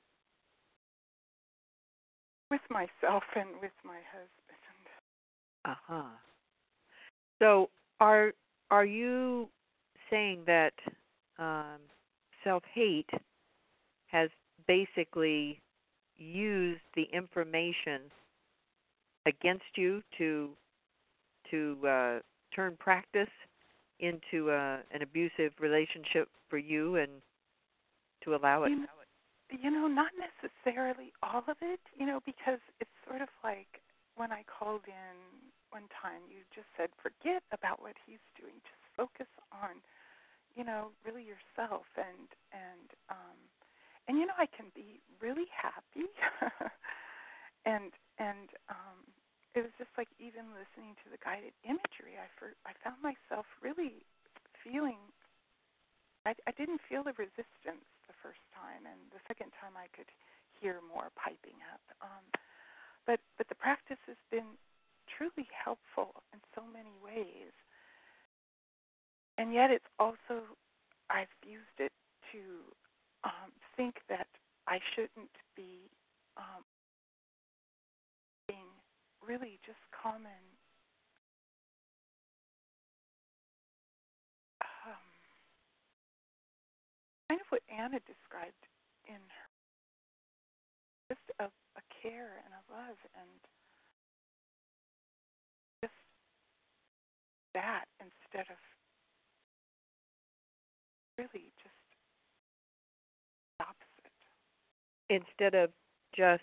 with myself and with my husband. uh-huh. So are are you saying that um, self-hate has basically used the information against you to to uh, turn practice into uh, an abusive relationship for you and to allow it? You know, you know, not necessarily all of it, you know, because it's sort of like when I called in one time, you just said, forget about what he's doing. Just focus on, you know, really yourself. And, and, um, and you know, I can be really happy. and, and, um, it was just like even listening to the guided imagery, I, for, I found myself really feeling, I, I didn't feel the resistance the first time, and the second time I could hear more piping up. Um, but but the practice has been truly helpful in so many ways, and yet it's also, I've used it to um, think that I shouldn't be um, being really just common um, kind of what Anna described in her, just a, a care and a love and just that instead of really just the opposite. Instead of just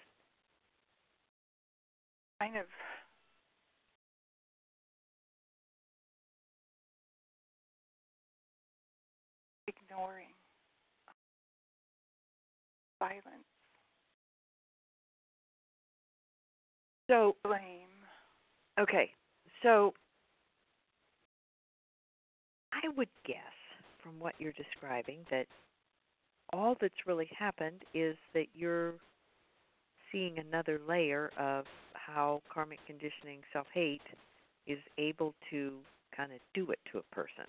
kind of ignoring silence, so blame. Okay, so I would guess from what you're describing that all that's really happened is that you're seeing another layer of how karmic conditioning self-hate is able to kind of do it to a person.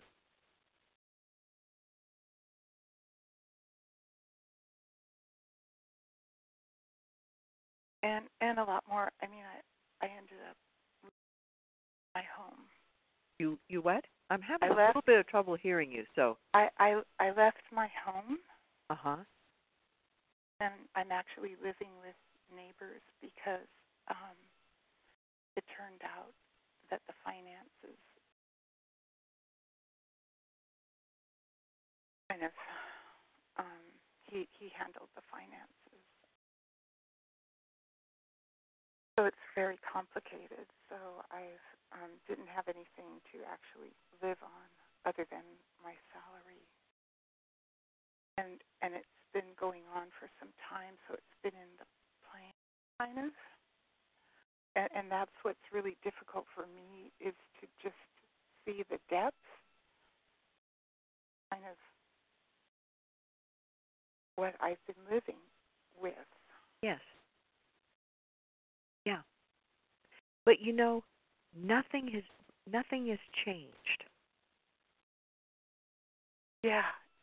And and a lot more. I mean, I I ended up with my home. You you what? I'm having I a left, little bit of trouble hearing you. So I, I I left my home. Uh huh. And I'm actually living with neighbors because um, it turned out that the finances kind of um, he he handled the finances. So it's very complicated. So I um, didn't have anything to actually live on other than my salary. And and it's been going on for some time, so it's been in the plan, kind of. And, and that's what's really difficult for me is to just see the depth, kind of what I've been living with. Yes. Yeah. But you know, nothing has nothing has changed. Yeah.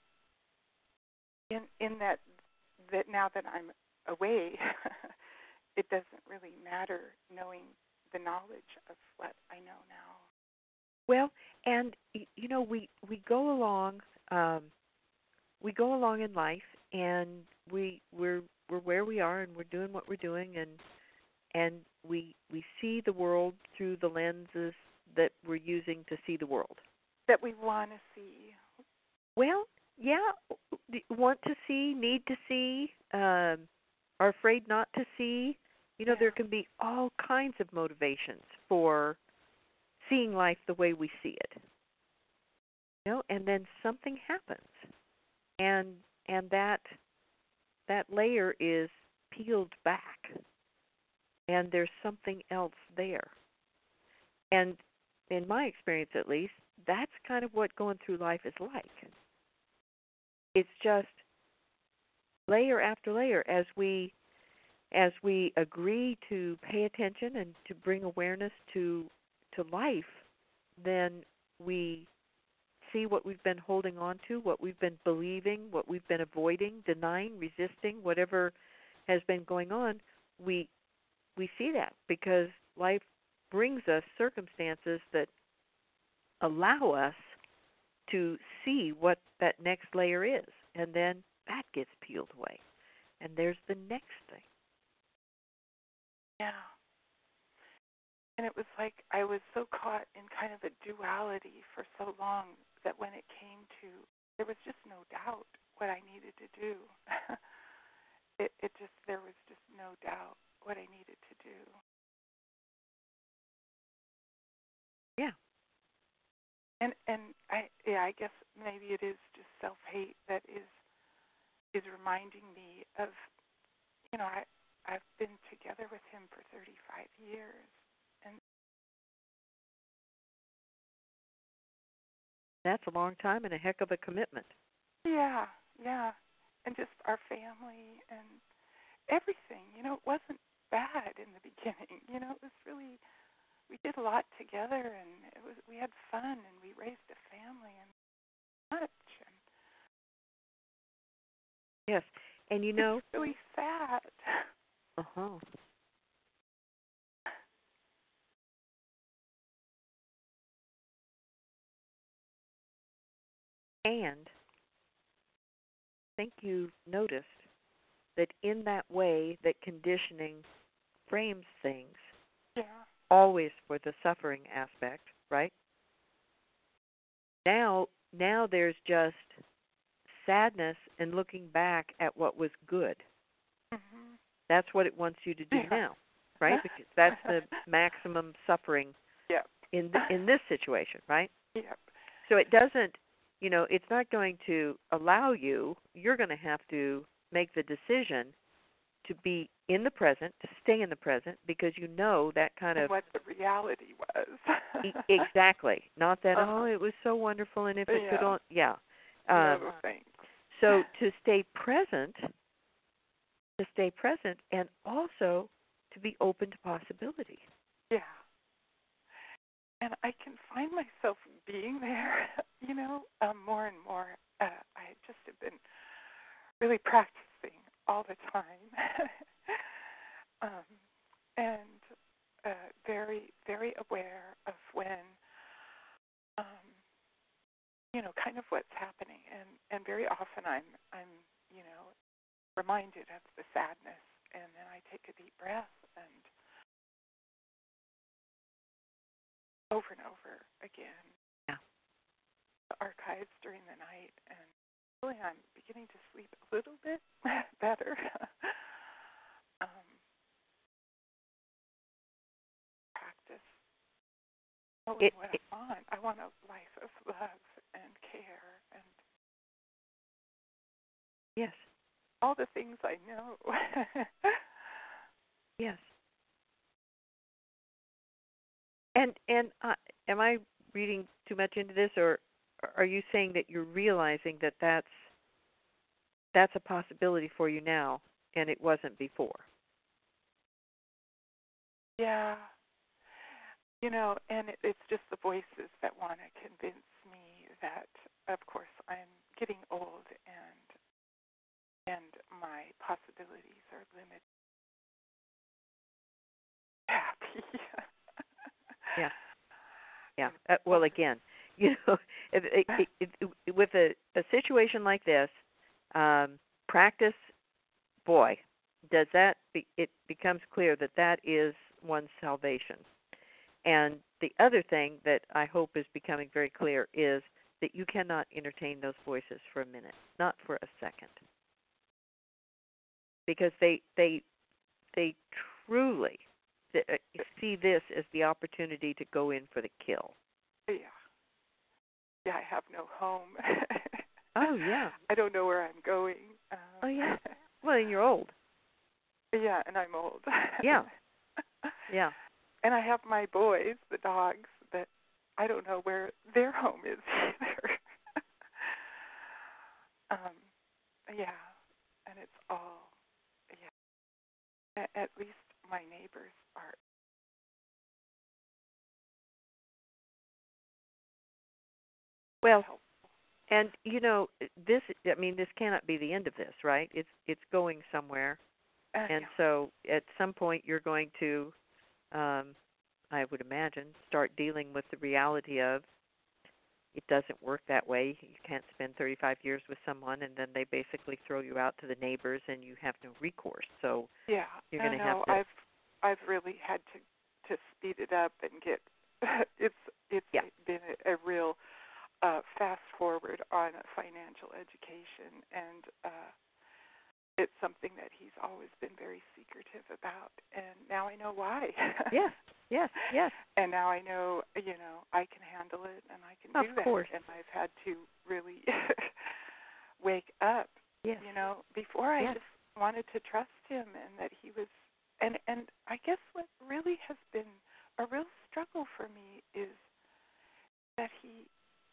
In in that that now that I'm away, it doesn't really matter knowing the knowledge of what I know now. Well, and you know, we we go along, um, we go along in life, and we we're we're where we are, and we're doing what we're doing, and and we we see the world through the lenses that we're using to see the world. That we want to see. Well, yeah, want to see, need to see, um, are afraid not to see. You know, Yeah. there can be all kinds of motivations for seeing life the way we see it. You know, and then something happens, and and that that layer is peeled back, and there's something else there. And in my experience, at least, that's kind of what going through life is like. It's just layer after layer as we as we agree to pay attention and to bring awareness to to life, then we see what we've been holding on to, what we've been believing, what we've been avoiding, denying, resisting, whatever has been going on. We we see that because life brings us circumstances that allow us to see what that next layer is, and then that gets peeled away, and there's the next thing. Yeah. And it was like I was so caught in kind of a duality for so long that when it came to, there was just no doubt what I needed to do. it, it just, there was just no doubt what I needed to do. Yeah. And and I yeah, I guess maybe it is just self-hate that is is reminding me of, you know, I I've been together with him for thirty-five years, and that's a long time and a heck of a commitment. Yeah, yeah, and just our family and everything. You know, it wasn't bad in the beginning. You know, it was really. We did a lot together, and it was we had fun, and we raised a family and much. And yes, and you know, it's really sad. Uh huh. And I think you noticed that in that way, that conditioning frames things. Yeah. Always for the suffering aspect, right? Now, now there's just sadness and looking back at what was good. Mm-hmm. That's what it wants you to do yeah. now, right? Because that's the maximum suffering yep. in the, in this situation, right? Yep. So it doesn't, you know, it's not going to allow you. You're going to have to make the decision to be in the present, to stay in the present, because you know that kind and of what the reality was. e- exactly. Not that uh-huh. oh, it was so wonderful, and if it yeah. could, all, yeah. Um, Um, no, thanks. so to stay present, to stay present, and also to be open to possibility. Yeah. And I can find myself being there, you know, um, more and more. Uh, I just have been really practicing all the time, um, and uh, very, very aware of when, um, you know, kind of what's happening, and, and very often I'm, I'm, you know, reminded of the sadness, and then I take a deep breath and over and over again, yeah. the archives during the night, and really I'm beginning to sleep a little bit better. um, practice. Oh, It, what it, I want. I want a life of love and care and yes. all the things I know. Yes. And and uh, am I reading too much into this, or are you saying that you're realizing that that's that's a possibility for you now, and it wasn't before? Yeah. you know, and it, it's just the voices that want to convince me that, of course, I'm getting old and and my possibilities are limited. Happy. Yeah. Yeah. Uh, well, again, you know, it, it, it, it, with a, a situation like this, um, practice, boy, does that be, it becomes clear that that is one's salvation. And the other thing that I hope is becoming very clear is that you cannot entertain those voices for a minute, not for a second, because they they they truly see this as the opportunity to go in for the kill. Yeah. Yeah, I have no home. Oh, yeah. I don't know where I'm going. Um, oh, yeah. Well, and you're old. Yeah, and I'm old. Yeah. Yeah. And I have my boys, the dogs, but I don't know where their home is either. um, yeah, and it's all, yeah. At, at least my neighbors are. Well, and you know, this. I mean, this cannot be the end of this, right? It's it's going somewhere, Uh, and yeah. so at some point you're going to, um, I would imagine, start dealing with the reality of it doesn't work that way. You can't spend thirty-five years with someone and then they basically throw you out to the neighbors and you have no recourse. So yeah, you're going to have to. I've I've really had to to speed it up and get. it's it's yeah. been a, a real uh, fast forward on financial education, and uh, it's something that he's always been very secretive about, and now I know why. Yes, yes, yes. And now I know, you know, I can handle it, and I can of do that. Course. And I've had to really wake up. Yes. You know, before I yes. just wanted to trust him, and that he was, and and I guess what really has been a real struggle for me is that he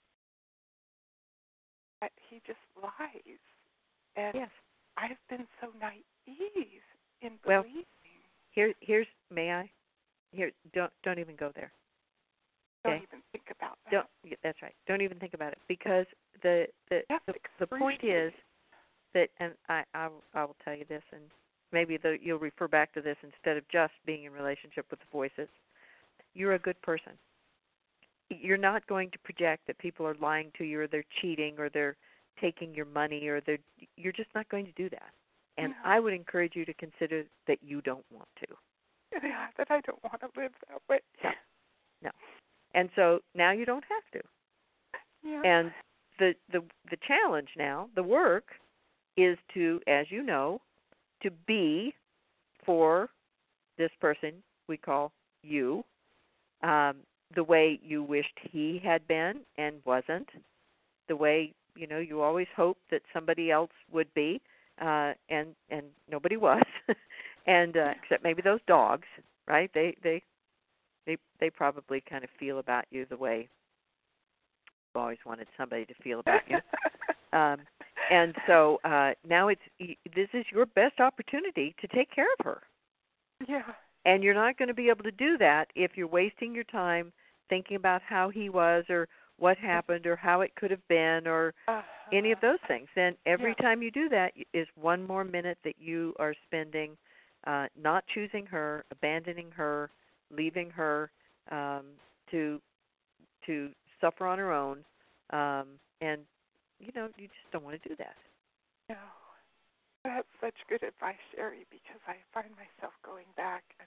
that he just lies, and yes. I've been so naive in well, believing. Here, here's may I? Here, don't don't even go there. Don't okay? even think about that. Don't. That's right. Don't even think about it, because the the the, the point is that, and I I will, I will tell you this, and maybe the, you'll refer back to this instead of just being in relationship with the voices. You're a good person. You're not going to project that people are lying to you, or they're cheating, or they're taking your money, or they're. You're just not going to do that. And no. I would encourage you to consider that you don't want to. Yeah, that I don't want to live that way. No. No. And so now you don't have to. Yeah. And the the the challenge now, the work, is to, as you know, to be for this person we call you, um, the way you wished he had been and wasn't, the way, you know, you always hoped that somebody else would be, uh, and and nobody was, and uh, except maybe those dogs, right? They they they they probably kind of feel about you the way you've always wanted somebody to feel about you. um, and so uh, now it's this is your best opportunity to take care of her. Yeah. And you're not going to be able to do that if you're wasting your time thinking about how he was, or what happened, or how it could have been, or uh-huh. any of those things. Then every yeah. time you do that is one more minute that you are spending uh, not choosing her, abandoning her, leaving her um, to to suffer on her own. Um, and, you know, you just don't want to do that. No. That's such good advice, Sherry, because I find myself going back and,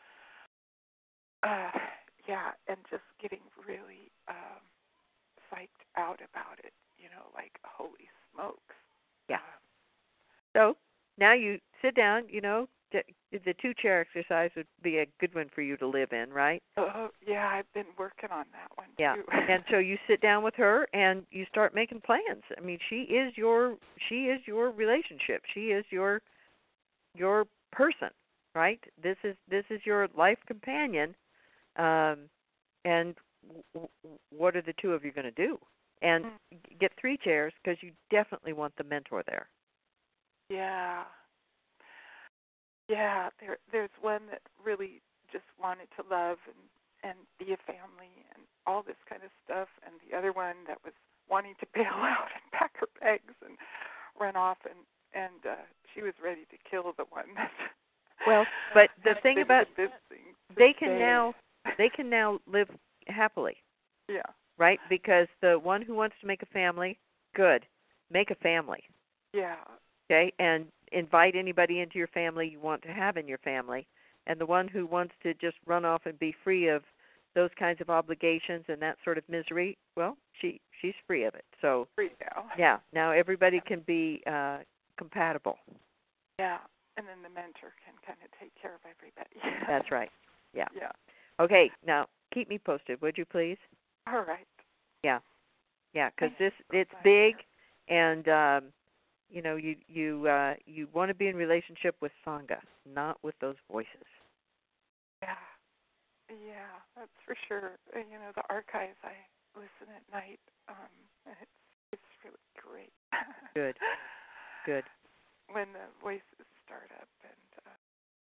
uh, yeah, and just getting really um, psyched out about it, you know, like, holy smokes. Yeah. Um, so now you sit down, you know, the two-chair exercise would be a good one for you to live in, right? Oh, yeah, I've been working on that one, yeah. too. And so you sit down with her and you start making plans. I mean, she is your she is your relationship. She is your your person, right? This is this is your life companion. Um, and w- w- what are the two of you going to do? And mm. get three chairs, because you definitely want the mentor there. Yeah. Yeah, there there's one that really just wanted to love and and be a family and all this kind of stuff, and the other one that was wanting to bail out and pack her bags and run off, and and uh, she was ready to kill the one that. Well, but the thing about they can stay. now they can now live happily. Yeah. Right? Because the one who wants to make a family, good, make a family. Yeah. Okay, and invite anybody into your family you want to have in your family. And the one who wants to just run off and be free of those kinds of obligations and that sort of misery, well, she she's free of it. So free now. Yeah, now everybody can be uh, compatible. Yeah, and then the mentor can kind of take care of everybody. That's right. Yeah. Yeah. Okay, now keep me posted, would you please? All right. Yeah. Yeah, because this it's big, and um, you know you you uh, you want to be in relationship with Sangha, not with those voices. Yeah. Yeah, that's for sure. You know, the archives, I listen at night, um, and it's it's really great. Good, good. When the voices start up, and uh,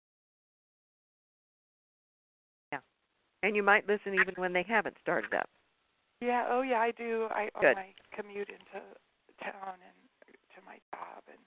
yeah, and you might listen even when they haven't started up. Yeah, oh yeah, I do. I good. on my commute into town and to my job and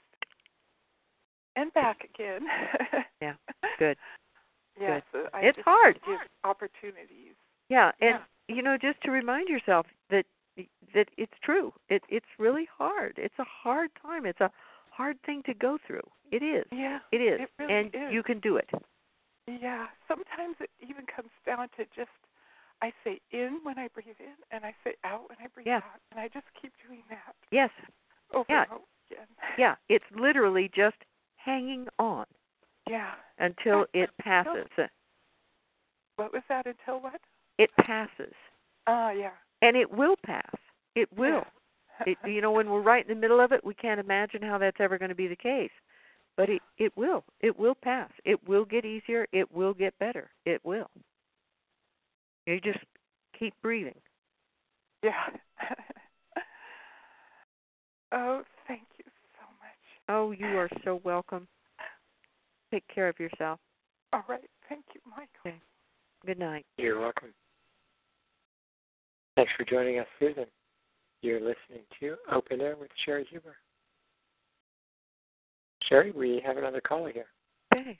and back again. Yeah, good. Yes, Good. I It's just hard. Give opportunities. Yeah, and yeah. you know, just to remind yourself that that it's true. It it's really hard. It's a hard time. It's a hard thing to go through. It is. Yeah, it is. It really and is. you can do it. Yeah. Sometimes it even comes down to just I say in when I breathe in, and I say out when I breathe yeah. out, and I just keep doing that. Yes. Over yeah. and over again. Yeah. It's literally just hanging on. Yeah. Until it passes. What was that? Until what? It passes. Oh, uh, yeah. And it will pass. It will. Yeah. it, you know, when we're right in the middle of it, we can't imagine how that's ever going to be the case. But it, it will. It will pass. It will get easier. It will get better. It will. You just keep breathing. Yeah. Oh, thank you so much. Oh, you are so welcome. Take care of yourself. All right. Thank you, Michael. Okay. Good night. You're welcome. Thanks for joining us, Susan. You're listening to Open Air with Sherry Huber. Sherry, we have another caller here. Okay.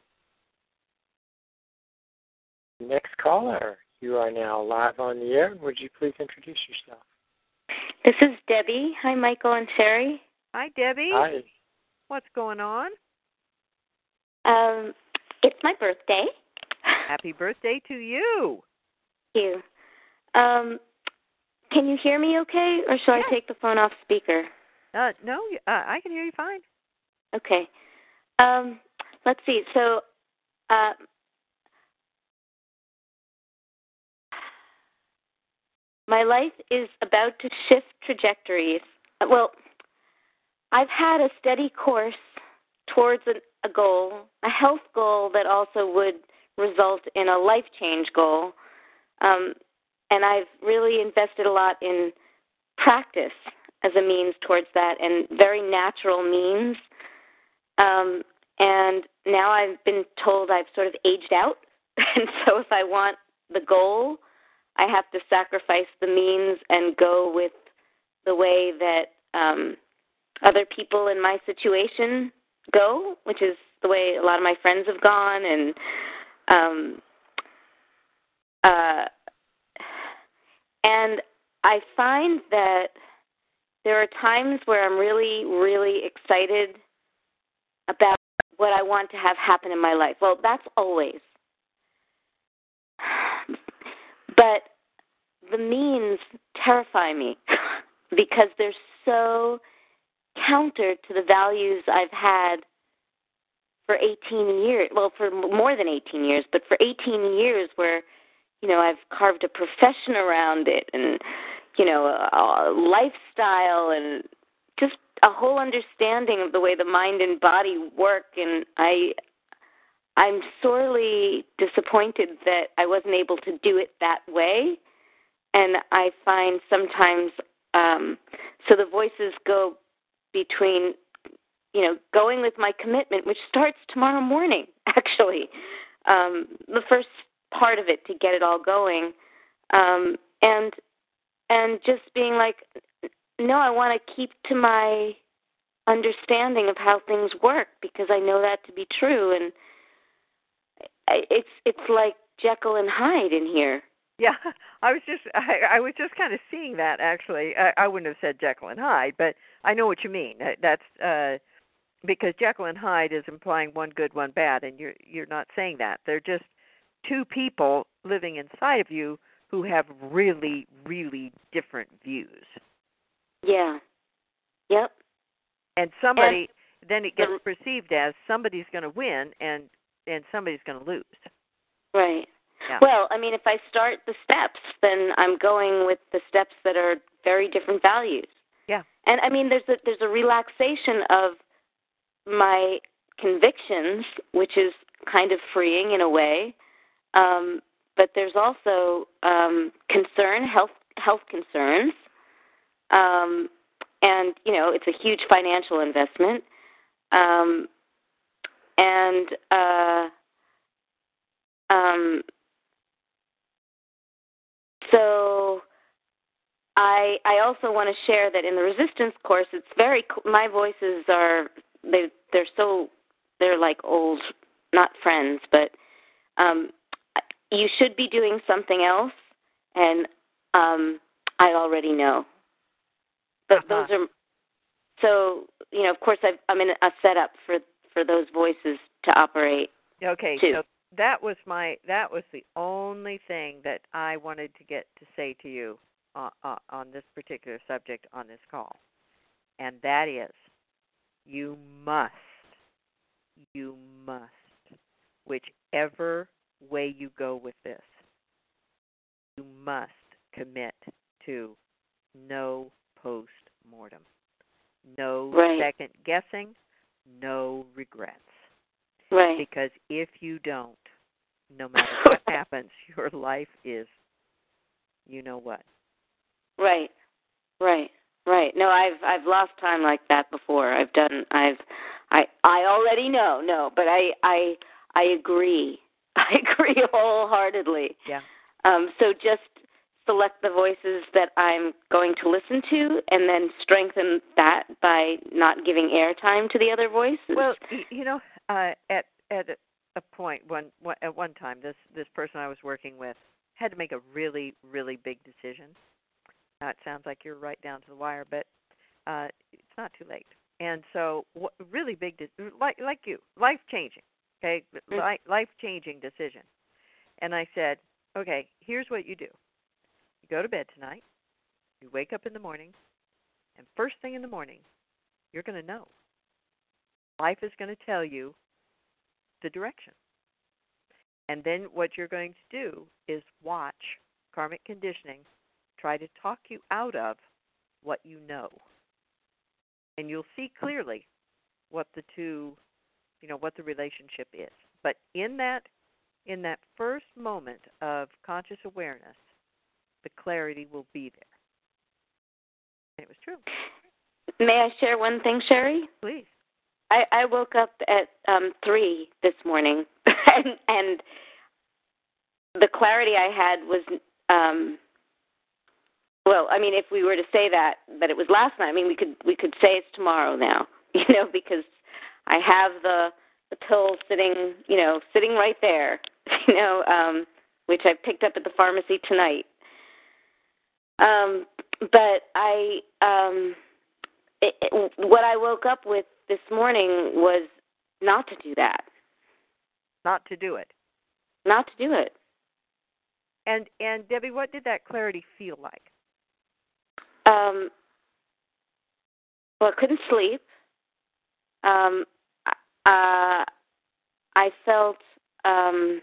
Next caller, you are now live on the air. Would you please introduce yourself? This is Debbie. Hi, Michael and Sherry. Hi, Debbie. Hi. What's going on? Um, it's my birthday. Happy birthday to you. Thank you. Um, can you hear me okay, or shall yeah. I take the phone off speaker? Uh, no, uh, I can hear you fine. Okay. Um, let's see. So, uh, my life is about to shift trajectories. Well, I've had a steady course towards a, a goal, a health goal that also would result in a life change goal. Um, and I've really invested a lot in practice as a means towards that, and very natural means. Um, and now I've been told I've sort of aged out. And so if I want the goal, I have to sacrifice the means and go with the way that um, other people in my situation go, which is the way a lot of my friends have gone. And um, uh, and I find that there are times where I'm really, really excited about what I want to have happen in my life. Well, that's always. But the means terrify me because they're so counter to the values I've had for eighteen years. Well, for more than eighteen years, but for eighteen years where, you know, I've carved a profession around it and, you know, a, a lifestyle and just a whole understanding of the way the mind and body work. And I, I'm sorely disappointed that I wasn't able to do it that way. And I find sometimes, um, so the voices go between, you know, going with my commitment, which starts tomorrow morning, actually. Um, the first part of it to get it all going, um, and and just being like, no, I want to keep to my understanding of how things work because I know that to be true, and it's it's like Jekyll and Hyde in here. Yeah, I was just I, I was just kind of seeing that actually. I, I wouldn't have said Jekyll and Hyde, but I know what you mean. That's uh, because Jekyll and Hyde is implying one good, one bad, and you're you're not saying that. They're just two people living inside of you who have really, really different views. Yeah. Yep. And somebody and, then it gets um, perceived as somebody's going to win and and somebody's going to lose. Right. Yeah. Well, I mean, if I start the steps, then I'm going with the steps that are very different values. Yeah. And I mean, there's a there's a relaxation of my convictions, which is kind of freeing in a way. Um, but there's also um, concern, health health concerns, um, and you know, it's a huge financial investment, um, and uh, um. So I I also want to share that in the resistance course, it's very my voices are they they're so they're like old, not friends, but um, you should be doing something else, and um, I already know. But uh-huh. those are so you know. Of course, I've, I'm in a setup for for those voices to operate. Okay, too. so that was my that was the only thing that I wanted to get to say to you uh, uh, on this particular subject on this call, and that is, you must, you must, whichever way you go with this, you must commit to no post-mortem, no right. second guessing, no regrets. Right. Because if you don't, no matter what happens, your life is, you know what. Right, right, right. No, I've I've lost time like that before. I've done. I've I I already know. No, but I I I agree. I agree wholeheartedly. Yeah. Um. So just select the voices that I'm going to listen to, and then strengthen that by not giving airtime to the other voices. Well, you know, uh, at at a point, one, one at one time, this this person I was working with had to make a really really big decision. Now it sounds like you're right down to the wire, but uh, it's not too late. And so, what, really big, de- like like you, life changing, okay, mm-hmm. life changing decision. And I said, okay, here's what you do. You go to bed tonight, you wake up in the morning, and first thing in the morning, you're going to know. Life is going to tell you the direction. And then what you're going to do is watch karmic conditioning try to talk you out of what you know. And you'll see clearly what the two, you know, what the relationship is. But in that in that first moment of conscious awareness, the clarity will be there. And it was true. May I share one thing, Sherry? Please. I, I woke up at um, three this morning, and, and the clarity I had was, um, well, I mean, if we were to say that that it was last night, I mean, we could we could say it's tomorrow now, you know, because I have the the pill sitting, you know, sitting right there, you know, um, which I picked up at the pharmacy tonight. Um, but I, um, it, it, what I woke up with this morning was not to do that. Not to do it. Not to do it. And and Debbie, what did that clarity feel like? Um, well, I couldn't sleep. Um, uh, I felt um,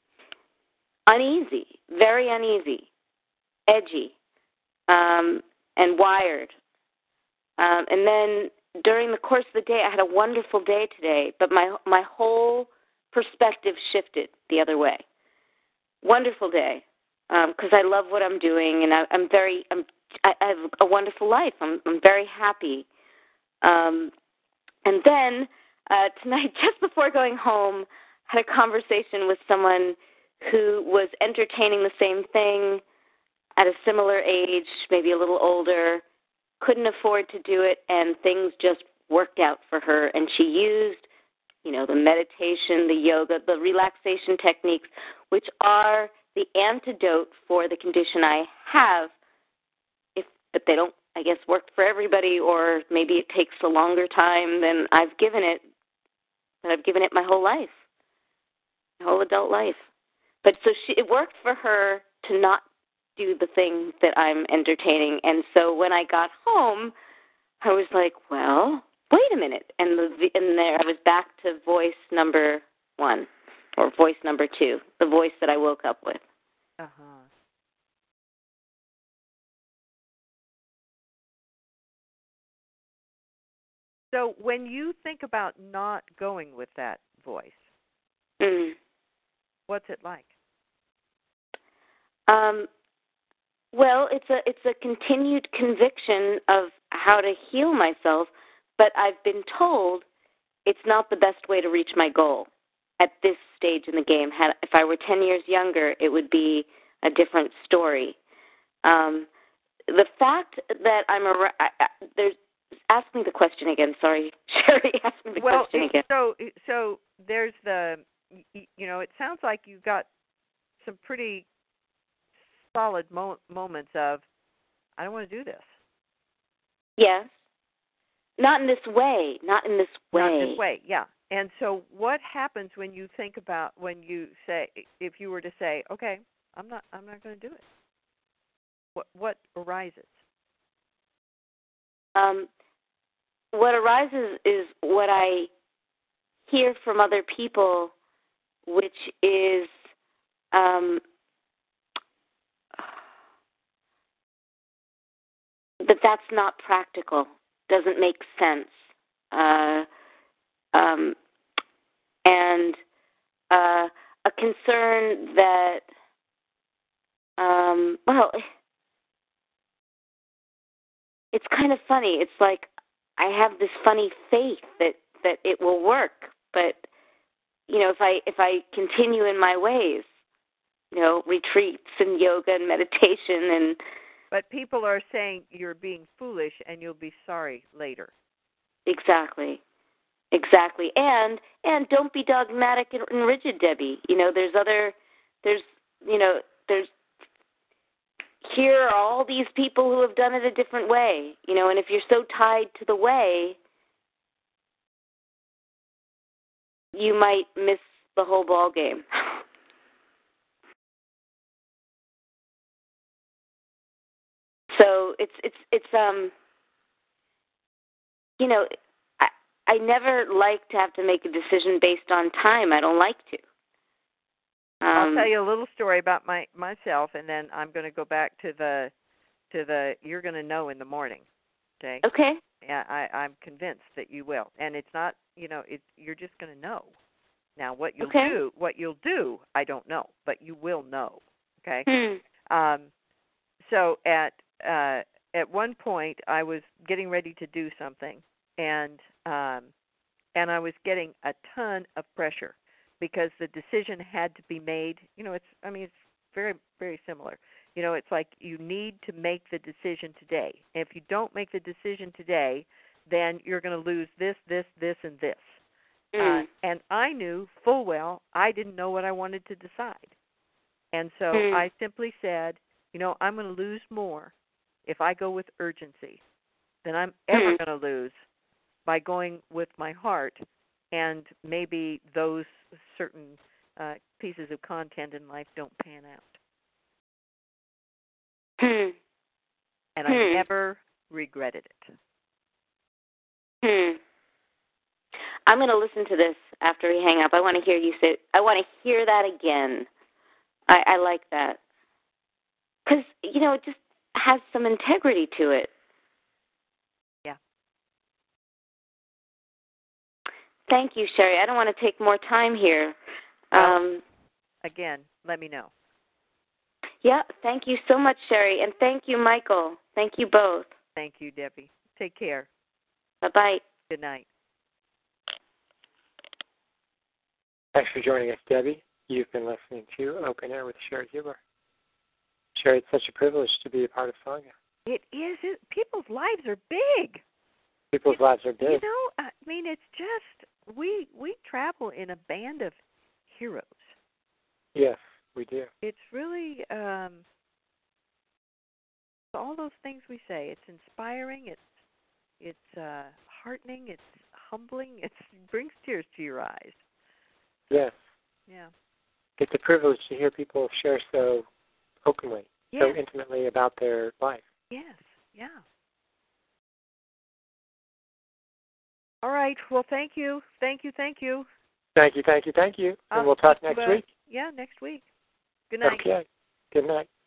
uneasy, very uneasy, edgy, um, and wired. Um, and then during the course of the day, I had a wonderful day today, but my my whole perspective shifted the other way. Wonderful day, because um, I love what I'm doing, and I, I'm very, I'm, I, I have a wonderful life. I'm, I'm very happy. Um, and then uh, tonight, just before going home, I had a conversation with someone who was entertaining the same thing at a similar age, maybe a little older, couldn't afford to do it, and things just worked out for her. And she used, you know, the meditation, the yoga, the relaxation techniques, which are the antidote for the condition I have. If but they don't, I guess, work for everybody, or maybe it takes a longer time than I've given it, but I've given it my whole life, my whole adult life. But so she, it worked for her to not do the thing that I'm entertaining. And so when I got home, I was like, well, wait a minute. And, the, and there I was back to voice number one, or voice number two, the voice that I woke up with. Uh-huh. So when you think about not going with that voice, mm. what's it like? Um, well, it's a it's a continued conviction of how to heal myself, but I've been told it's not the best way to reach my goal at this stage in the game. Had if I were ten years younger, it would be a different story. Um, the fact that I'm a I, I, there's ask me the question again. Sorry, Sherry, ask me the well, question again. So so there's the you know it sounds like you've got some pretty solid mo- moments of I don't want to do this. Yes. Not in this way. Not in this way. Not this way, yeah. And so what happens when you think about when you say if you were to say, okay, I'm not I'm not going to do it. What what arises? Um, what arises is what I hear from other people, which is um, that that's not practical, doesn't make sense, uh, um, and uh, a concern that, um, well, it's kind of funny. It's like I have this funny faith that, that it will work, but you know, if I if I continue in my ways, you know, retreats and yoga and meditation and. But people are saying you're being foolish and you'll be sorry later. Exactly, exactly, and and don't be dogmatic and, and rigid, Debbie. You know, there's other, there's you know, there's. Here are all these people who have done it a different way, you know, and if you're so tied to the way, you might miss the whole ball game. So it's it's it's um you know, I I never like to have to make a decision based on time. I don't like to. Um, I'll tell you a little story about my myself, and then I'm going to go back to the to the you're going to know in the morning. Okay. Okay. Yeah, I, I'm convinced that you will, and it's not you know it's you're just going to know. Now, what you'll okay. do, what you'll do, I don't know, but you will know. Okay. Hmm. Um, so at uh, at one point, I was getting ready to do something, and um, and I was getting a ton of pressure because the decision had to be made. You know, it's I mean, it's very very similar. You know, it's like you need to make the decision today. And if you don't make the decision today, then you're going to lose this, this, this, and this. Mm. Uh, and I knew full well I didn't know what I wanted to decide. And so mm. I simply said, you know, I'm going to lose more if I go with urgency than I'm ever mm. going to lose by going with my heart and maybe those certain uh, pieces of content in life don't pan out. Hmm. And hmm. I never regretted it. Hmm. I'm going to listen to this after we hang up. I want to hear you say. I want to hear that again. I, I like that because you know it just has some integrity to it. Yeah. Thank you, Sherry. I don't want to take more time here. Well, um, again, let me know. Yeah, thank you so much, Sherry, and thank you, Michael. Thank you both. Thank you, Debbie. Take care. Bye-bye. Good night. Thanks for joining us, Debbie. You've been listening to Open Air with Sherry Huber. Sherry, it's such a privilege to be a part of Sangha. It is. It, people's lives are big. People's it, lives are big. You know, I mean, it's just, we we travel in a band of heroes. Yes, we do. It's really um, all those things we say. It's inspiring. It's it's uh, heartening. It's humbling. It's, it brings tears to your eyes. Yes. Yeah. It's a privilege to hear people share so openly, yes. so intimately about their life. Yes. Yeah. All right. Well, thank you. Thank you. Thank you. Thank you. Thank you. Thank you. And I'll we'll talk you, next uh, week. Yeah, next week. Good night. Okay. Good night.